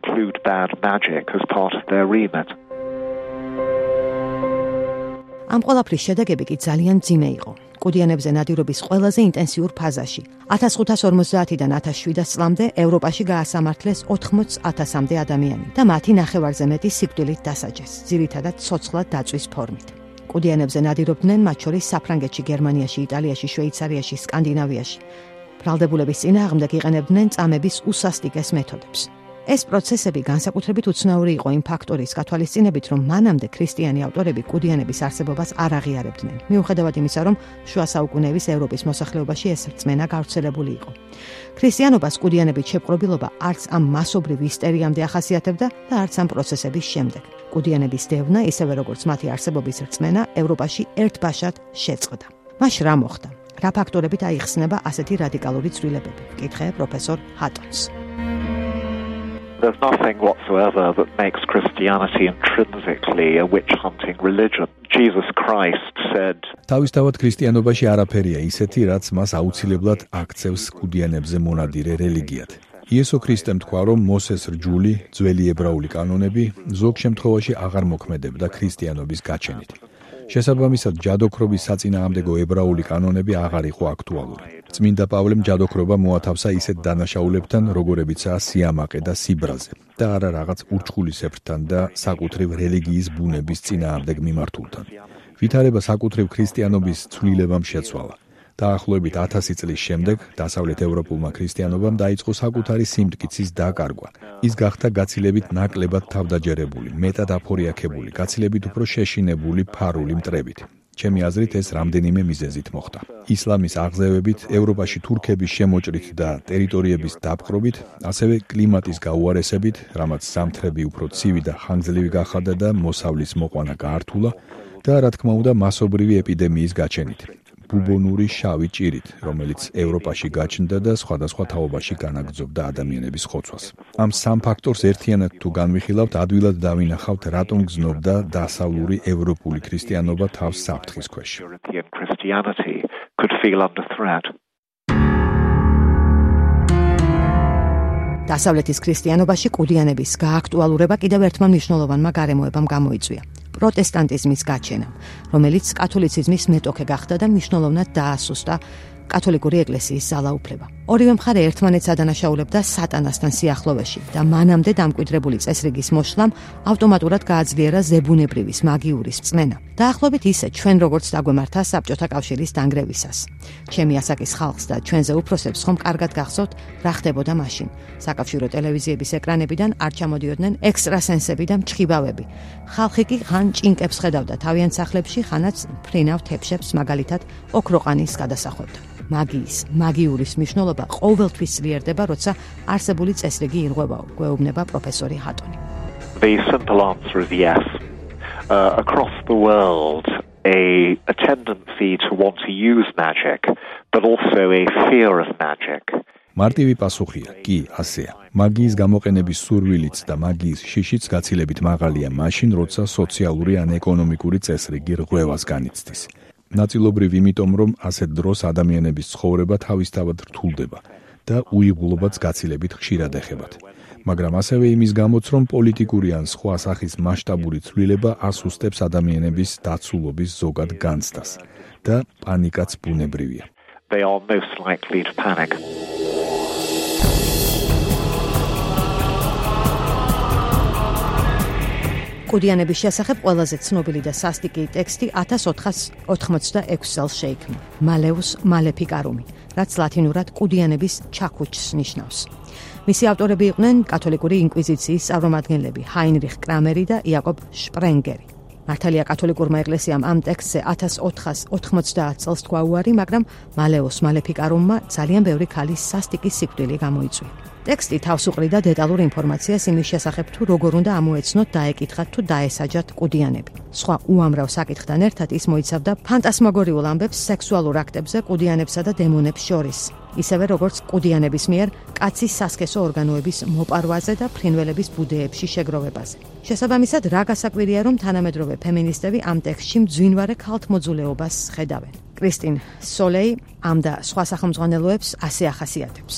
ამ ყველაფრის შედეგები კი ძალიან მძიმე იყო. კუდიანებზე ნადირობის ყველაზე ინტენსიურ ფაზაში. ათას ხუთას ორმოცდაათიდან ათას შვიდას წლამდე ევროპაში გაასამართლეს ოთხმოც ათასამდე ადამიანი და მათი ნახევარზე მეტი სიკვდილით დასაჯეს, ძირითადად ცოცხლად დაწვის ფორმით. კუდიანებზე ნადირობდნენ მათ შორის საფრანგეთში, გერმანიაში, იტალიაში, შვეიცარიაში, სკანდინავიაში. ბრალდებულების წინააღმდეგ იყენებდნენ წამების უსასტიკეს მეთოდებს. ეს პროცესები განსაკუთრებით უცნაური იყო იმ ფაქტორის გათვალისწინებით, რომ მანამდე ქრისტიანი ავტორები კუდიანების არსებობას არ აღიარებდნენ. მიუხედავად იმისა, რომ შუა საუკუნეების ევროპის მოსახლეობაში ეს რწმენა გავრცელებული იყო. ქრისტიანობას კუდიანებით შეპყრობილობა არც ამ მასობრივ ისტერიამდე ახასიათებდა და არც ამ პროცესების შემდეგ. კუდიანების დევნა, ისევე როგორც მათი არსებობის რწმენა, ევროპაში ერთბაშად შეწყდა. მაშ რა მოხდა? რა ფაქტორებით აიხსნება ასეთი რადიკალური ცვლილებები? კითხე პროფესორ ჰატონს. There's nothing whatsoever that makes Christianity intrinsically a witch-hunting religion. Jesus Christ said, თავისთავად ქრისტიანობაში არაფერია ისეთი, რაც მას აუცილებლად აქცევს კუდიანებზე მონადირე რელიგიად. იესო ქრისტემ თქვა, რომ მოსეს რჯული, ძველი ებრაული კანონები ზოგ შემთხვევაში აღარ მოქმედებდა ქრისტიანობის გაჩენით. შესაბამისად, ჯადოქრობის საწინააღმდეგო ებრაული კანონები აღარ იყო აქტუალური. წმინდა პავლემ ჯადოქრობა მოათავსა ისეთ დანაშაულებთან, როგორებიცაა სიამაყე და სიბრაზე, და არა რაღაც ურჩხულისებრთან და საკუთრივ რელიგიის ბუნების წინააღმდეგ მიმართულთან. ვითარება საკუთრივ ქრისტიანობის ცვლილებამ შეცვალა დაახლოებით ათასი წლის შემდეგ დასავლეთ ევროპულმა ქრისტიანობამ დაიწყო საკუთარი სიმტკიცის დაკარგვა. ის გახდა გაცილებით ნაკლებად თავდაჯერებული, მეტად აფორიაქებული, გაცილებით უფრო შეშინებული ფარული მტრებით. ჩემი აზრით ეს რამდენიმე მიზეზით მოხდა. ისლამის აღზევებით, ევროპაში თურქების შემოჭრით და ტერიტორიების დაპყრობით, ასევე კლიმატის გაუარესებით, რამაც ზამთრები უფრო ცივი და ხანგრძლივი გახადა და მოსავლის მოყვანა გაართულა და რა თქმა უნდა მასობრივი ეპიდემიის გაჩენით. ბუბონური შავი ჭირით, რომელიც ევროპაში გაჩნდა და სხვადასხვა თაობაში განაგრძობდა ადამიანების ხოცვას. ამ სამ ფაქტორს ერთიანად თუ განვიხილავთ, ადვილად დავინახავთ, რატომ გრძნობდა დასავლური ევროპული ქრისტიანობა თავს საფრთხის ქვეშ. დასავლეთის ქრისტიანობაში კუდიანების გააქტუალურება კიდევ ერთმა მნიშვნელოვანმა გარემოებამ გამოიწვია. პროტესტანტიზმის გაჩენა, რომელიც კათოლიციზმის მეტოქე გახდა და მნიშვნელოვნად დაასუსტა კათოლიკური ეკლესიის ძალაუფლება. ორივე მხარე ერთმანეთს ადანაშაულებდა სატანასთან სიახლოვეში და მანამდე დამკვიდრებული წესრიგის მოშლამ ავტომატურად გააძლიერა ზებუნებრივის მაგიურის წმენა. დაახლოებით ისე ჩვენ როგორც დაგვემართა საბჭოთა კავშირის დანგრევისას. ჩემი ასაკის ხალხს და ჩვენზე უფროსებს ხომ კარგად გახსოვთ, რა ხდებოდა მაშინ. საკავშირო ტელევიზიების ეკრანებიდან არ ჩამოდიოდნენ ექსტრასენსები და მჩხიბავები. ხალხი კი ხან ჭინკებს ხედავდა თავიანთ სახლებში, ხანაც ფრინავ თეფშებს მაგალითად ოქროყანის გადასახვევდა. მაგიის, მაგიურის მნიშვნელობა ყოველთვის ძლიერდება, როცა არსებული წესრიგი ირღვევაო, გვეუბნება პროფესორი ჰატონი. The simple answer is yes. Uh, across the world, a, a tendency to want to use magic, but also a fear of magic. მარტივი პასუხია, კი, ასეა. მაგიის გამოყენების სურვილიც და მაგიის შიშიც გაცილებით მაღალია მაშინ, როცა სოციალური ან ეკონომიკური წესრიგი რღვევას განიცდის. ნაწილობრივ იმიტომ, რომ ასეთ დროს ადამიანების ცხოვრება თავისთავად რთულდება და უიღბლობაც გაცილებით ხშირად ეხებათ. მაგრამ ასევე იმის გამოც, რომ პოლიტიკური ან სხვა სახის მასშტაბური ცვლილება ასუსტებს ადამიანების დაცულობის ზოგად განცდას და პანიკაც ბუნებრივია. They are most likely to panic. კუდიანების შესახებ ყველაზე ცნობილი და სასტიკი ტექსტი ათას ოთხას ოთხმოცდაექვსი წელს შეიქმნა. მალეუს მალეფიკარუმი, რაც ლათინურად კუდიანების ჩაქუჩს ნიშნავს. მისი ავტორები იყვნენ კათოლიკური ინკვიზიციის წარმომადგენლები ჰაინრიხ კრამერი და იაკობ შპრენგერი. მართალია კათოლიკურმა ეკლესიამ ამ ტექსტზე ათას ოთხას ოთხმოცდაათ წელს თქვა უარი, მაგრამ მალეუს მალეფიკარუმმა ძალიან ბევრი ქალის სასტიკი სიკვდილი გამოიწვია. ტექსტი თავს უყრიდა დეტალურ ინფორმაციას იმის შესახებ, თუ როგორ უნდა ამოეცნოთ, დაეკითხათ თუ დაესაჯათ კუდიანები. სხვა უამრავ საკითხთან ერთად ის მოიცავდა ფანტასმაგორიულ ამბებს სექსუალურ აქტებზე კუდიანებსა და დემონებს შორის, ისევე როგორც კუდიანების მიერ კაცის სასქესო ორგანოების მოპარვაზე და ფრინველების ბუდეებში შეგროვებაზე. შესაბამისად, რა გასაკვირია, რომ თანამედროვე ფემინისტები ამ ტექსტში მძვინვარე ქალთმოძულეობას ხედავენ. კრისტინ სოლეი ამ და სხვა სახელმძღვანელოებს ასე ახასიათებს.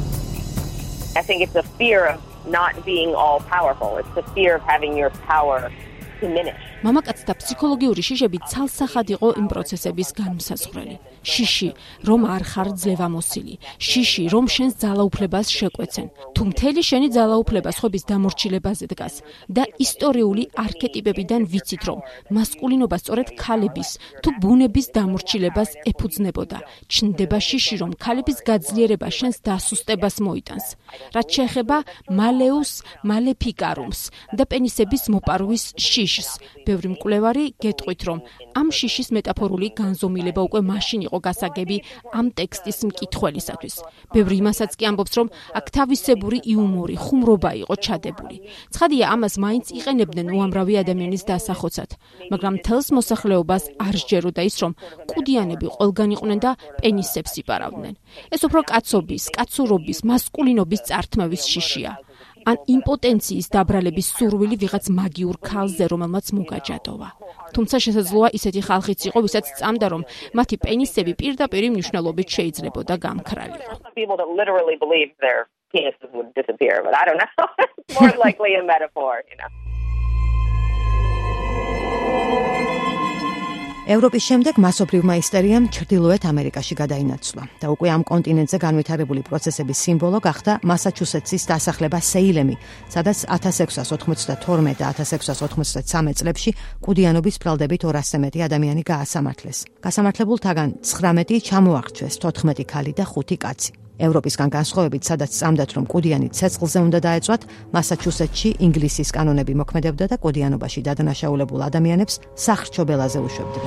I think it's a fear of not being all powerful. It's the fear of having your power diminish. მამაკაცთა ფსიქოლოგიური შიშები ცალსახად იყო იმ პროცესების განმსაზღვრელი. შიში, რომ არ ხარ ძლევამოსილი, შიში, რომ შენს ძალაუფლებას შეკვეცენ. თუ მთელი შენი ძალაუფლება სხვების დამორჩილებაზე დგას და ისტორიული არქეტიპებიდან ვიცით, რომ მასკულინობა სწორედ ქალების თუ ბუნების დამორჩილებას ეფუძნებოდა, ჩნდება შიში, რომ ქალების გაძლიერება შენს დასუსტებას მოიტანს. რაც შეეხება მალეუს მალეფიკარუმს და პენისების მოპარვის შიშს, ბევრი მკვლევარი გეტყვით, რომ ამ შიშის მეტაფორული განზომილება უკვე მაშინ იყო გასაგები ამ ტექსტის მკითხველისათვის. ბევრი იმასაც კი ამბობს, რომ აქ თავისებური იუმორი, ხუმრობა იყო ჩადებული. ცხადია, ამას მაინც იყენებდნენ უამრავი ადამიანის დასახოცად, მაგრამ მთელს მოსახლეობას არ სჯეროდა ის, რომ კუდიანები ყველგან იყვნენ და პენისებს იპარავდნენ. ეს უფრო კაცობის, კაცურობის, მასკულინობის წართმევის შიშია. ან იმპოტენციის დაბრალების სურვილი ვიღაც მაგიურ ქალზე, რომელმაც მოგაჯადოვა. თუმცა შესაძლოა ისეთი ხალხიც იყო, ვისაც წამდა, რომ მათი პენისები პირდაპირ მნიშვნელობით შეიძლებოდა გამქრალიყო. People that literally believe their penises would disappear, but I don't know. It's more likely a metaphor, you know. ევროპის შემდეგ მასობრივმა ისტერიამ ჩრდილოეთ ამერიკაში გადაინაცვლა და უკვე ამ კონტინენტზე განვითარებული პროცესების სიმბოლო გახდა მასაჩუსეტსის დასახლება სეილემი, სადაც ათას ექვსას ოცდათორმეტ და ათას ექვსას ოცდათვრამეტ წლებში კუდიანობის ბრალდებით ორასზე მეტი ადამიანი გაასამართლეს. გასამართლებულთაგან ცხრამეტი ჩამოაღწევს, თოთხმეტი ქალი და ხუთი კაცი. ევროპისგან განსხვავებით, სადაც წამდათ, რომ კუდიანი ცეცხლზე უნდა დაეწვათ, მასაჩუსეტსში ინგლისის კანონები მოქმედებდა და კუდიანობაში დადანაშაულებულ ადამიანებს სახრჩობელაზე უშვებდნენ.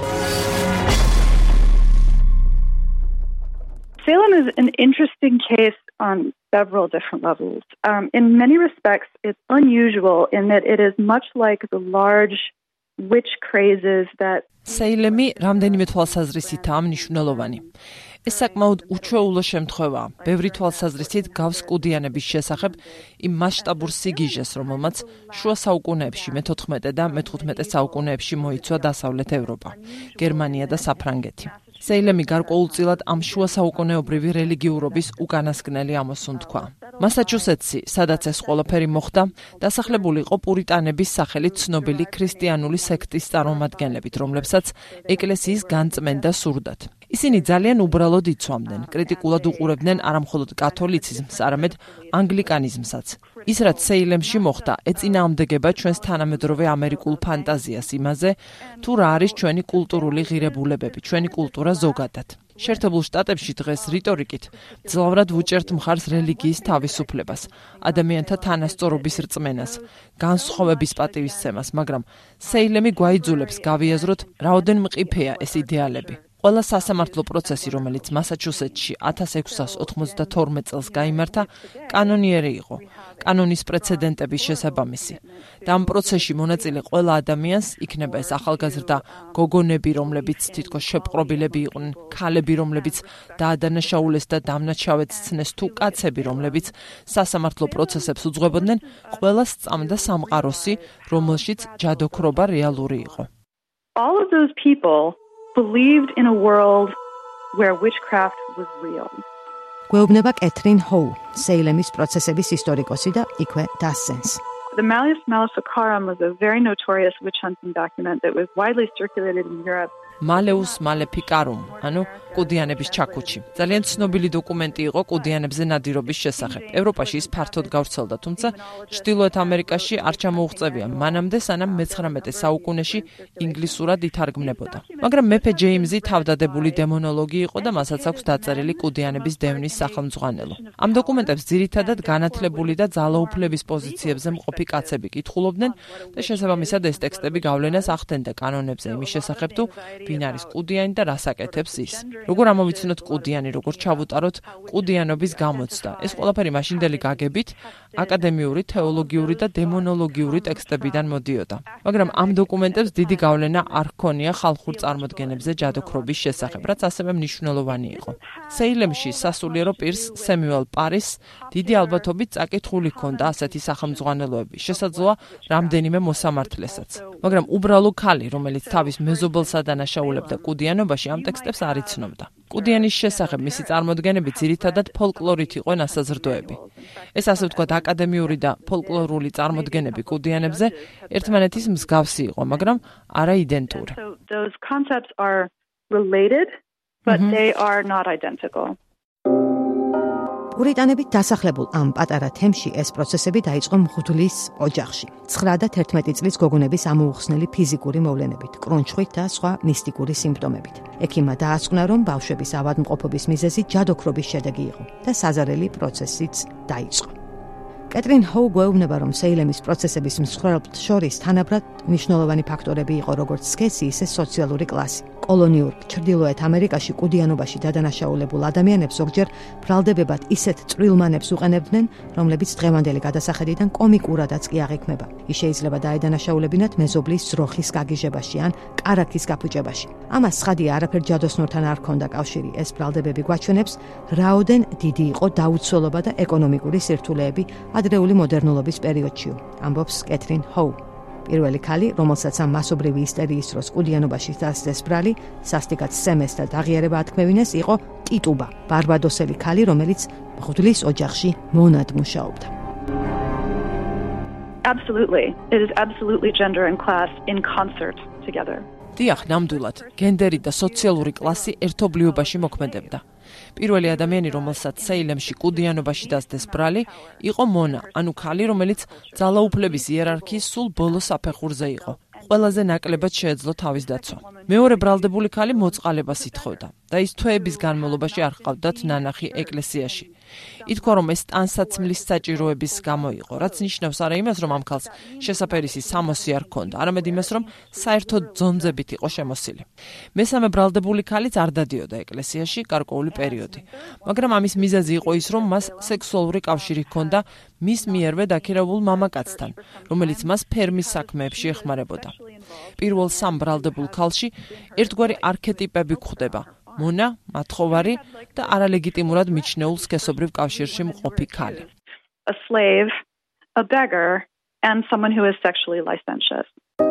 Salem is an interesting case on several different levels. Um, in many respects, it's unusual in that it is much like the large witch crazes that Salem-ი რამდენიმე თვალსაზრისითაა მნიშვნელოვანი. ეს საკმაოდ უჩვეულო შემთხვევაა. ბევრი თვალსაზრისით გავს კუდიანების შესახებ იმ მასშტაბურ სიგიჟეს, რომელმაც შუა საუკუნეებში, მეთოთხმეტე და მეთოთხმეტე საუკუნეებში მოიცვა დასავლეთ ევროპა, გერმანია და საფრანგეთი. სეილემი გარკვეულწილად ამ შუა საუკუნეობრივი რელიგიურობის უკანასკნელი ამოსუნთქვა. მასაჩუსეტსი, სადაც ეს ყველაფერი მოხდა, დასახლებული იყო პურიტანების სახელით ცნობილი ქრისტიანული სექტის წარმომადგენლებით, რომლებსაც ეკლესიის განწმენდა სურდათ. ისინი ძალიან უბრალოდ იცვამდნენ, კრიტიკულად უყურებდნენ არამხოლოდ კათოლიციზმს, არამედ ანგლიკანიზმსაც. ის, რაც სეილემში მოხდა, ეწინააღმდეგება ჩვენს თანამედროვე ამერიკულ ფანტაზიას იმაზე, თუ რა არის ჩვენი კულტურული ღირებულებები, ჩვენი კულტურა ზოგადად. შეერთებულ შტატებში დღეს რიტორიკით ძლავრად ვუჭერთ მხარს რელიგიის თავისუფლებას, ადამიანთა თანასწორობის რწმენას, განსხვავების პატივისცემას, მაგრამ სეილემი გვაიძულებს გავიაზროთ, რაოდენ მყიფეა ეს იდეალები. ყველა სასამართლო პროცესი, რომელიც მასაჩუსეტსში ათას ექვსას ოცდათორმეტ წელს გაიმართა, კანონიერი იყო, კანონის პრეცედენტების შესაბამისი. და ამ პროცესში მონაწილე ყველა ადამიანს, იქნება ეს ახალგაზრდა გოგონები, რომლებიც თითქოს შეპყრობილები იყვნენ, ქალები, რომლებიც დაადანაშაულეს და დამნაშავედ სცნეს, თუ კაცები, რომლებიც სასამართლო პროცესებს უძღვებოდნენ, ყველას სწამდა სამყაროსი, რომელშიც ჯადოქრობა რეალური იყო. All of those people believed in a world where witchcraft was real. გვეუბნება კეთრინ ჰოუ, სეილემის პროცესების ისტორიკოსი და იქვე დასცენს. The Malleus Maleficarum was a very notorious witch hunting document that was widely circulated in Europe. Malleus Maleficarum, ანუ კუდიანების ჩაქუჩი. ძალიან ცნობილი დოკუმენტი იყო კუდიანებზე ნადირობის შესახებ. ევროპაში ის ფართოდ გავრცელდა, თუმცა ჩრდილოეთ ამერიკაში არ ჩამოუღწევია მანამდე, სანამ მეცხრამეტე საუკუნეში ინგლისურად ითარგმნებოდა. მაგრამ მეფე ჯეიმზი თავდადებული დემონოლოგი იყო და მასაც აქვს დაწერილი კუდიანების დევნის სახელმძღვანელო. ამ დოკუმენტებს ძირითადად განათლებული და ძალაუფლების პოზიციებზე მყოფი კაცები კითხულობდნენ და შესაბამისად ეს ტექსტები გავლენას ახდენდა კანონებზე იმის შესახებ, თუ ვინ არის კუდიანი და რას აკეთებს ის. როგორ ამოვიცნოთ კუდიანი, როგორ ჩავუტაროთ კუდიანობის გამოცდა. ეს ყველაფერი მაშინდელი გაგებით აკადემიური, თეოლოგიური და დემონოლოგიური ტექსტებიდან მოდიოდა. მაგრამ ამ დოკუმენტებს დიდი გავლენა არ ჰქონია ხალხურ წარმოდგენებზე ჯადოქრობის შესახებ, რაც ასევე მნიშვნელოვანი იყო. სეილემში სასულიერო პირს სემიუელ პარის დიდი ალბათობით წაკითხული ჰქონდა ასეთი სახელმძღვანელოები, შესაძლოა რამდენიმე მოსამართლესაც. მაგრამ უბრალო ქალი, რომელიც თავის მეზობელს ადანაშაულებდა კუდიანობაში, ამ ტექსტებს არ იცნობდა. კუდიანის შესახებ მისი წარმოდგენები ძირითადად ფოლკლორით იყო ნასაზრდოები. ეს ასე ვთქვათ აკადემიური და ფოლკლორული წარმოდგენები კუდიანებზე ერთმანეთის მსგავსი იყო, მაგრამ არა იდენტური. So those concepts are related, but mm-hmm. they are not identical. პურიტანებით დასახლებულ ამ პატარა თემში ეს პროცესები დაიწყო მღვდლის ოჯახში. ცხრა და თერთმეტი წლის გოგონების ამოუხსნელი ფიზიკური მოვლენებით, კრონჩხვით და სხვა მისტიკური სიმპტომებით. ექიმმა დაასკვნა, რომ ბავშვების ავადმყოფობის მიზეზი ჯადოქრობის შედეგი იყო და საზარელი პროცესიც დაიწყო. კეთრინ ჰოუ გვეუბნება, რომ სეილემის პროცესების მსხვერპლთ შორის თანაბრად მნიშვნელოვანი ფაქტორები იყო როგორც სქესი, ისე სოციალური კლასი. კოლონიურ ჩრდილოეთ ამერიკაში კუდიანობაში დადანაშაულებულ ადამიანებს ზოგჯერ ბრალდებებად ისეთ წვრილმანებს უყენებდნენ, რომლებიც დღევანდელი გადასახედიდან კომიკურადაც კი აღიქმება. ის შეიძლება დაედანაშაულებინათ მეზობლის ძროხის გაგიჟებაში ან კარაქის გაფუჭებაში. ამას ცხადია, არაფერ ჯადოსნურთან არ ჰქონდა კავშირი. ეს ბრალდებები გვაჩვენებს, რაოდენ დიდი იყო დაუცველობა და ეკონომიკური სირთულეები ადრეული მოდერნულობის პერიოდში, ამბობს კეთრინ ჰოუ. პირველი ქალი, რომელსაც ამ მასობრივი ისტერიის დროს კუდიანობაში დასდეს ბრალი, სასტიკად სცემეს და დაღიარება ათქმევინეს, იყო ტიტუბა, ბარბადოსელი ქალი, რომელიც მღვდლის ოჯახში მონად მუშაობდა. Absolutely. It is absolutely gender and class in concert together. დიახ, ნამდვილად, გენდერი და სოციალური კლასი ერთობლიობაში მოქმედებდა. პირველი ადამიანი, რომელსაც სეილემში კუდიანობაში დასდეს ბრალი, იყო მონა, ანუ ქალი, რომელიც ძალაუფლების იერარქიის სულ ბოლო საფეხურზე იყო. ყველაზე ნაკლებად შეეძლო თავის დაცვა. მეორე ბრალდებული ქალი მოწყალებას ითხოვდა და ის თვეების განმავლობაში არ ჰყავდათ ნანახი ეკლესიაში. ითქვა, რომ ეს ტანსაცმლის საჭიროების გამო იყო, რაც ნიშნავს არა იმას, რომ ამ ქალს შესაფერისი სამოსი არ ჰქონდა, არამედ იმას, რომ საერთოდ ძონძებით იყო შემოსილი. მესამე ბრალდებული ქალიც არ დადიოდა ეკლესიაში გარკვეული პერიოდი, მაგრამ ამის მიზეზი იყო ის, რომ მას სექსუალური კავშირი ჰქონდა მის მიერვე დაქირავულ მამაკაცთან, რომელიც მას ფერმის საქმეებში ეხმარებოდა. პირველ სამ ბრალდებულ ქალში ერთგვარი არქეტიპები გვხვდება: მონა, მათხოვარი და არალეგიტიმურად მიჩნეულ სქესობრივ კავშირში მყოფი ქალი. A slave, a beggar, and someone who is sexually licentious.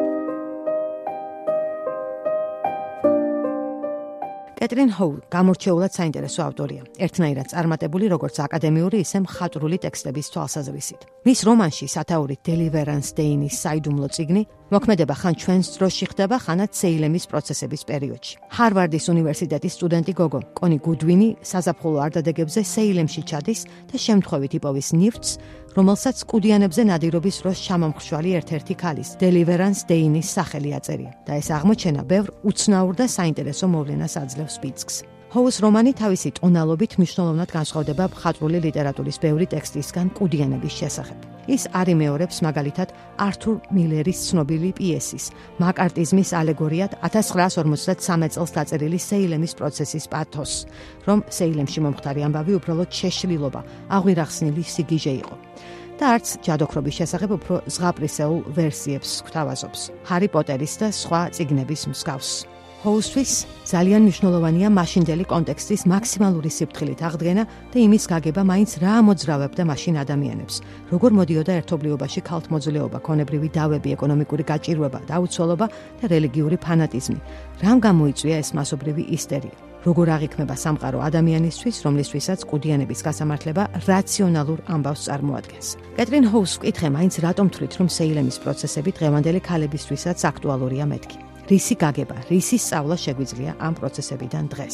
კეტრინ ჰოუ გამორჩეულად საინტერესო ავტორია, ერთნაირად წარმატებული როგორც აკადემიური, ისე მხატვრული ტექსტების თვალსაზრისით. მის რომანში სათაურით დელივერანს დეინის საიდუმლო წიგნი მოქმედება ხან ჩვენს დროში ხდება, ხანაც სეილემის პროცესების პერიოდში. ჰარვარდის უნივერსიტეტის სტუდენტი გოგო კონი გუდვინი საზაფხულო არდადეგებზე სეილემში ჩადის და შემთხვევით იპოვის ნივთს, რომელსაც კუდიანებზე ნადირობის დროს ჩამომხრშვალი ერთ-ერთი ქალის, დელივერანს დეინის სახელი აწერია და ეს აღმოჩენა ბევრ უცნაურ და საინტერესო მოვლენას აძლევს სპიცკს. ჰოუს რომანი თავისი ტონალობით მნიშვნელოვნად განსხვავდება მხატვრული ლიტერატურის ბევრი ტექსტისგან კუდიანების შესახებ. ის არ იმეორებს მაგალითად ართურ მილერის ცნობილი პიესის, მაკარტიზმის ალეგორიად ათას ცხრაას ორმოცდათსამე წელს დაწერილი სეილემის პროცესის პათოსს, რომ სეილემში მომხდარი ამბავი უბრალოდ შეშლილობა, აღვირახსნილი სიგიჟე იყო. და არც ჯადოქრობის შესახებ უფრო ზღაპრისეულ ვერსიებს გვთავაზობს, ჰარი პოტერის და სხვა წიგნების მსგავს. ჰოუსთვის ძალიან მნიშვნელოვანია მაშინდელი კონტექსტის მაქსიმალური სიფრთხილით აღდგენა და იმის გაგება, მაინც რა ამოძრავებდა მაშინ ადამიანებს, როგორ მოდიოდა ერთობლიობაში ქალთმოძვლეობა, ქონებრივი დავები, ეკონომიკური გაჭირვება, დაუცველობა და რელიგიური ფანატიზმი. რამ გამოიწვია ეს მასობრივი ისტერია? როგორ აღიქმება სამყარო ადამიანისთვის, რომლისთვისაც კუდიანების გასამართლება რაციონალურ ამბავს წარმოადგენს. კეტრინ ჰოუს ვკითხე, მაინც რატომ თვლით, რომ სეილემის პროცესები დღევანდელი ქალებისთვისაც აქტუალურია მეთქი? რისი გაგება, რისი სწავლა შეგვიძლია ამ პროცესებიდან დღეს?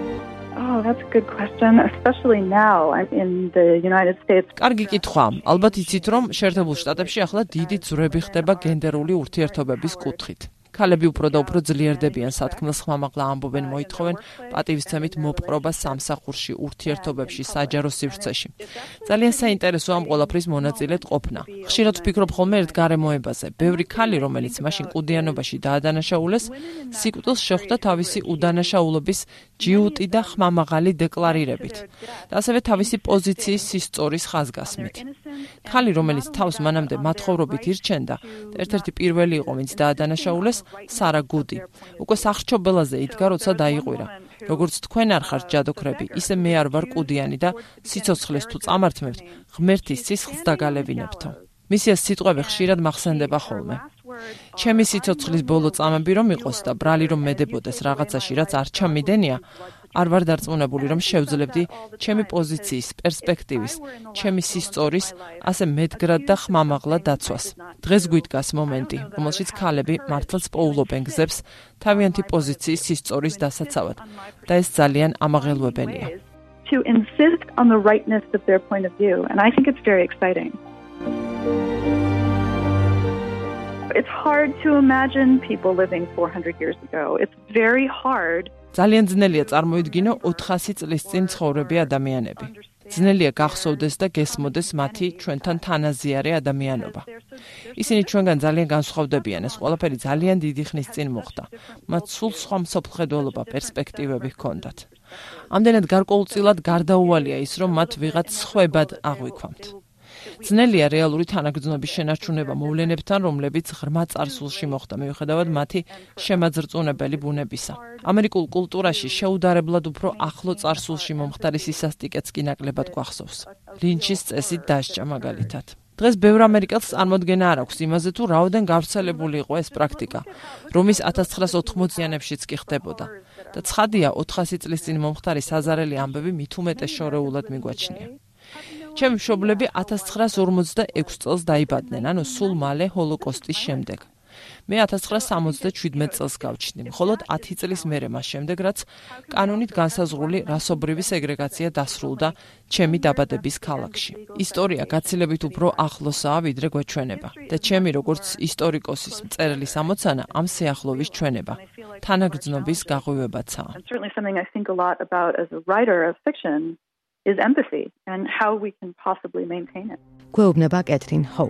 Oh, that's a good question, especially now I'm in the United States. კარგი კითხვა. ალბათ იცით, რომ შეერთებულ შტატებში ახლა დიდი ძვრები ხდება გენდერული ურთიერთობების კუთხით. ქალები უფრო და უფრო ძლიერდებიან სათქმელს, ხმამაღლა ამბობენ, მოითხოვენ პატივისცემით მოპყრობა სამსახურში, ურთიერთობებში, საჯარო სივრცეში. ძალიან საინტერესო ამ ყველაფრის მონაწილედ ყოფნა. ხშირად ვფიქრობ ხოლმე ერთ გარემოებაზე. ბევრი ქალი, რომელიც მაშინ კუდიანობაში დაადანაშაულეს, სიკვდილს შეხვდა თავისი უდანაშაულობის ჯიუტი და ხმამაღალი დეკლარირებით და ასევე თავისი პოზიციის სისწორის ხაზგასმით. ქალი, რომელიც თავს მანამდე მათხოვრობით ირჩენდა და ერთ-ერთი პირველი იყო, ვინც დაადანაშაულეს, სარა გუდი. უკვე სახრჩობელაზე იდგა, როცა დაიყვირა. როგორც თქვენ არ ხართ ჯადოქრები, ისე მე არ ვარ კუდიანი და სიცოცხლეს თუ წამართმევთ, ღმერთის სისხლს დაგალებინებთო. მისი ეს სიტყვები ხშირად მახსენდება ხოლმე. ჩემი სიცოცხლის ბოლო წამები რომ იყოს და ბრალი რომ მედებოდეს რაღაცაში, რაც არ ჩამიდენია, არ ვარ დარწმუნებული, რომ შევძლებდი ჩემი პოზიციის, პერსპექტივის, ჩემი სისწორის, ასე მედგრად და ხმამაღლა დაცვას. დღეს გვიდგას მომენტი, რომელშიც ქალები მართლაც პოულობენ გზებს თავიანთი პოზიციის სისწორის დასაცავად და ეს ძალიან ამაღელვებელია. To insist on the rightness of their point of view, and I think it's very exciting. It's hard to imagine people living four hundred years ago. It's very hard. ძალიან ძნელია წარმოიდგინო ოთხასი წლის წინ ცხოვრები ადამიანები. ძნელია გახსოვდეს და გესმოდეს მათი ჩვენთან თანაზიარე ადამიანობა. ისინი ჩვენგან ძალიან განსხვავდებიან, ეს ყველაფერი ძალიან დიდი ხნის წინ მოხდა. მათ სულ სხვა მსოფლმხედველობა, პერსპექტივები ჰქონდათ. ამდენად გარკვეულწილად გარდაუვალია ის, რომ მათ ვიღაც სხვებად აღვიქვამთ. ძნელია რეალური თანაგრძნობის შენარჩუნება მოვლენებთან, რომლებიც ღრმა წარსულში მოხდა, მიუხედავად მათი შემაძრწუნებელი ბუნებისა. ამერიკულ კულტურაში შეუდარებლად უფრო ახლო წარსულში მომხდარი სისასტიკეც კი ნაკლებად გვახსოვს. ლინჩის წესით დასჯა მაგალითად. დღეს ბევრ ამერიკელს წარმოდგენა არ აქვს იმაზე, თუ რაოდენ გავრცელებული იყო ეს პრაქტიკა, რომის ათას ცხრაას ოთხმოციანებშიც კი ხდებოდა. და ცხადია, ოთხასი წლის წინ მომხდარი საზარელი ამბები მით უმეტეს შორეულად მიგვაჩნია. ჩემი მშობლები ათას ცხრაას ორმოცდაექვსი წელს დაიბადნენ, ანუ სულ მალე ჰოლოკოსტის შემდეგ. მე one thousand nine hundred seventy-seven წელს გავჩნდი, მხოლოდ ათი წლის მერე მას შემდეგ, რაც კანონით განსაზღვრული რასობრივი სეგრეგაცია დასრულდა ჩემი დაბადების ქალაქში. ისტორია გაცილებით უფრო ახლოსაა, ვიდრე გვეჩვენება და ჩემი როგორც ისტორიკოსის მწერლის ამოცანა ამ სიახლოვის ჩვენება, თანაგრძნობის გაღვივებაცაა. Is empathy and how we can possibly maintain it. გვეუბნება კეთრინ ჰოუ.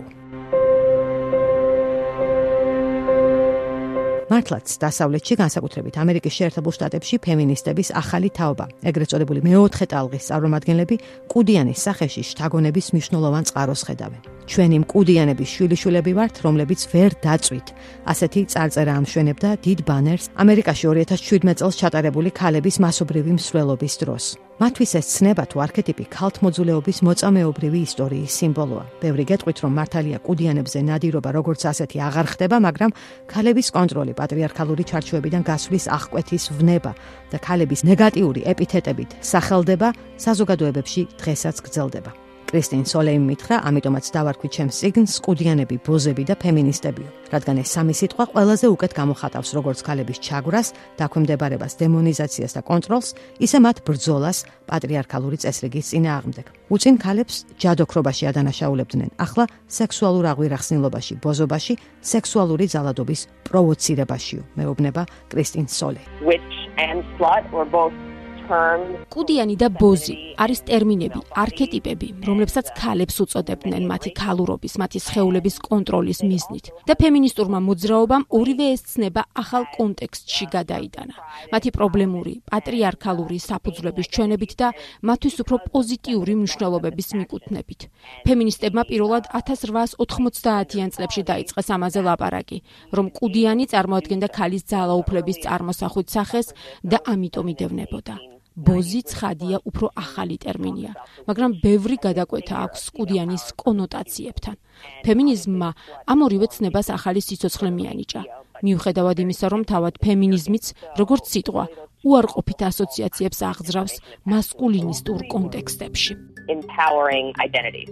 მართლაც დასავლეთში, განსაკუთრებით ამერიკის შეერთებულ შტატებში ფემინისტების ახალი თაობა, ეგრეთ წოდებული მეოთხე ტალღის წარმომადგენლები კუდიანის სახეში შთაგონების მნიშვნელოვან წყაროს ხედავენ. ჩვენი მკუდიანების შვილიშვილები ვართ, რომლებიც ვერ დაწვით. ასეთი წარწერა ამშვენებდა დიდ ბანერს ამერიკაში two thousand seventeen წელს ჩატარებული ქალების მასობრივი მსვლელობის დროს. მათთვის ეს ცნება თუ არქეტიპი ქალთმოძულეობის მოწამეობრივი ისტორიის სიმბოლოა. ბევრი გეტყვით, რომ მართალია კუდიანებზე ნადირობა როგორც ასეთი აღარ ხდება, მაგრამ ქალების კონტროლი პატრიარქალური ჩარჩოებიდან გასვლის აღკვეთის ვნება და ქალების ნეგატიური ეპითეტებით სახელდება საზოგადოებებში დღესაც გრძელდება. კრისტინ სოლეიმ მითხრა, ამიტომაც დავარქვი ჩემს წიგნს კუდიანები, ბოზები და ფემინისტებიო, რადგან ეს სამი სიტყვა ყველაზე უკეთ გამოხატავს როგორც ქალების ჩაგვრას, დაქვემდებარებას, დემონიზაციას და კონტროლს, ისე მათ ბრძოლას პატრიარქალური წესრიგის წინააღმდეგ. უწინ ქალებს ჯადოქრობაში ადანაშაულებდნენ, ახლა სექსუალურ აღვირახსნილობაში, ბოზობაში, სექსუალური ძალადობის პროვოცირებაშიო, მეუბნება კრისტინ სოლე. Witch and slut were both კუდიანი და ბოზი არის ტერმინები, არქეტიპები, რომლებსაც ქალებს უწოდებდნენ მათი ქალურობის, მათი სხეულების კონტროლის მიზნით. და ფემინისტურმა მოძრაობამ ორივე ეს ცნება ახალ კონტექსტში გადაიტანა. მათი პრობლემური, პატრიარქალური საფუძვლების ჩვენებით და მათთვის უფრო პოზიტიური მნიშვნელობების მიკუთვნებით. ფემინისტებმა პირველად one thousand eight hundred ninety წლებში დაიწყეს ამაზე ლაპარაკი, რომ კუდიანი წარმოადგენდა ქალის ძალაუფლების წარმოსახვით სახეს და ამიტომ იდევნებოდა. ბოზი ცხადია უფრო ახალი ტერმინია, მაგრამ ბევრი გადაკვეთა აქვს კუდიანის კონოტაციებთან. ფემინიზმმა ამ ორივე ცნებას ახალი სიცოცხლე მიანიჭა. მიუხედავად იმისა, რომ თავად ფემინიზმიც, როგორც სიტყვა, უარყოფით ასოციაციებს აღძრავს მასკულინისტურ კონტექსტებში. Empowering identity.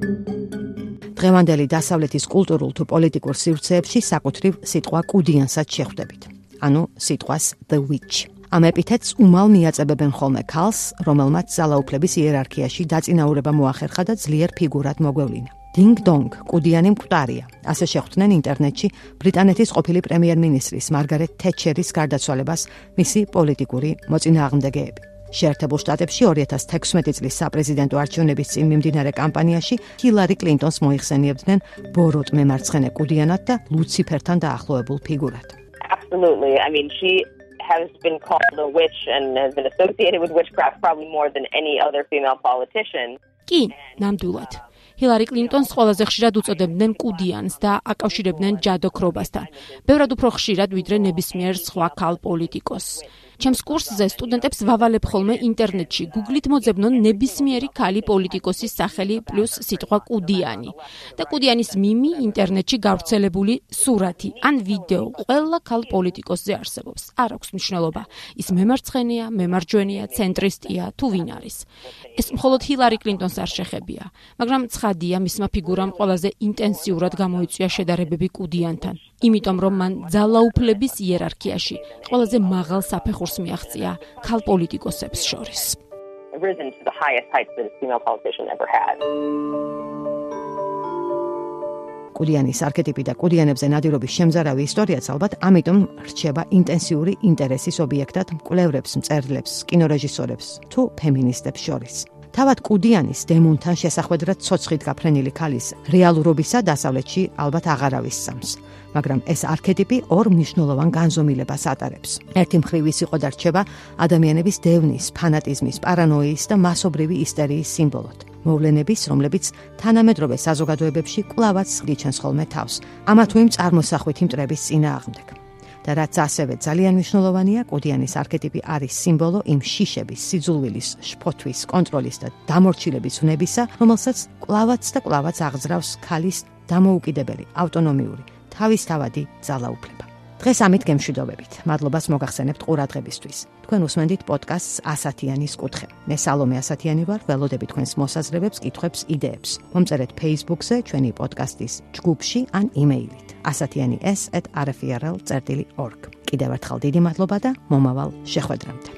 დღევანდელი დასავლეთის კულტურულ თუ პოლიტიკურ სივრცეებში საკუთრივ სიტყვა კუდიანსაც შეხვდებით. ანუ სიტყვას the witch. ამ ეპითეტს უმალ მიაწებებენ ხოლმე ქალს, რომელმაც ძალაუფლების იერარქიაში დაწინაურება მოახერხა და ძლიერ ფიგურად მოგვევლინა. Ding dong, კუდიანი მკვდარია. ასე შეხვდნენ ინტერნეტში ბრიტანეთის ყოფილი პრემიერ-მინისტრის მარგარეტ თეტჩერის გარდაცვალებას მისი პოლიტიკური მოწინააღმდეგეები. შეერთებულ შტატებში two thousand sixteen წლის საპრეზიდენტო არჩევნების წინ მიმდინარე კამპანიაში ჰილარი კლინტონს მოიხსენიებდნენ ბოროტ მემარცხენე კუდიანად და ლუციფერთან დაახლოებულ ფიგურად. Absolutely. I mean, she has been called a witch and has been associated with witchcraft probably more than any other female politician. კი, ნამდვილად. ჰილარი კლინტონს ყველაზე ხშირად უწოდებდნენ კუდიანს და აკავშირებდნენ ჯადოქრობასთან. ბევრად უფრო ხშირად ვიდრე ნებისმიერ სხვა ქალ პოლიტიკოსს. ჩემს კურსზე სტუდენტებს ვავალებ ხოლმე ინტერნეტში Google-ით მოძებნონ ნებისმიერი ქალი პოლიტიკოსის სახელი პლუს სიტყვა კუდიანი. და კუდიანის მიმი ინტერნეტში გავრცელებული სურათი ან ვიდეო ყველა ქალ პოლიტიკოსზე არსებობს. არ აქვს მნიშვნელობა, ის მემარცხენეა, მემარჯვენეა, ცენტრისტია თუ ვინ არის. ეს მხოლოდ ჰილარი კლინტონს არ შეხებია, მაგრამ ცხადია მისმა ფიგურამ ყველაზე ინტენსიურად გამოიწვია შედარებები კუდიანთან. იმიტომ რომ მან ძალაუფლების იერარქიაში ყველაზე მაღალ საფეხურს მიაღწია ქალ პოლიტიკოსებს შორის. Risen to the highest heights that a female politician ever had. კუდიანის არქეტიპი და კუდიანებზე ნადირობის შემზარავი ისტორიაც ალბათ ამიტომ რჩება ინტენსიური ინტერესის ობიექტად მკვლევრებს, მწერლებს, კინორეჟისორებს თუ ფემინისტებს შორის. თავად კუდიანის დემონთან შესახვედრად ცოცხლით გაფრენილი ქალის რეალურობისა დასავლეთში ალბათ აღარავის სამს, მაგრამ ეს არქეტიპი ორ მნიშვნელოვან განზომილებას ატარებს. ერთი მხრივ ის იყო და რჩება ადამიანების დევნის, ფანატიზმის, პარანოიის და მასობრივი ისტერიის სიმბოლოდ. მოვლენების, რომლებიც თანამედროვე საზოგადოებებში კვლავაც ღიჩენს ხოლმე თავს, ამა თუ იმ წარმოსახვით მტრების წინააღმდეგ. და რაც ასევე ძალიან მნიშვნელოვანია, კუდიანის არქეტიპი არის სიმბოლო იმ შიშების, სიძულვილის, შფოთვის, კონტროლის და დამორჩილების ვნებისა, რომელსაც კვლავაც და კვლავაც აღძრავს ქალის დამოუკიდებელი, ავტონომიური, თავისთავადი ძალაუფლება. დღეს ამით გემშვიდობებით. მადლობას მოგახსენებთ ყურადღებისთვის. თქვენ უსმენთ პოდკასტს ასათიანის კუთხე. მე სალომე ასათიანი ვარ, ველოდები თქვენს მოსაზრებებს, კითხვებს, იდეებს. მომწერეთ Facebook-ზე, ჩვენი პოდკასტის ჯგუფში ან იმეილით. ასათიანი ეს at r f r l dot org. კიდევ ერთხელ დიდი მადლობა და მომავალ შეხვედრამდე.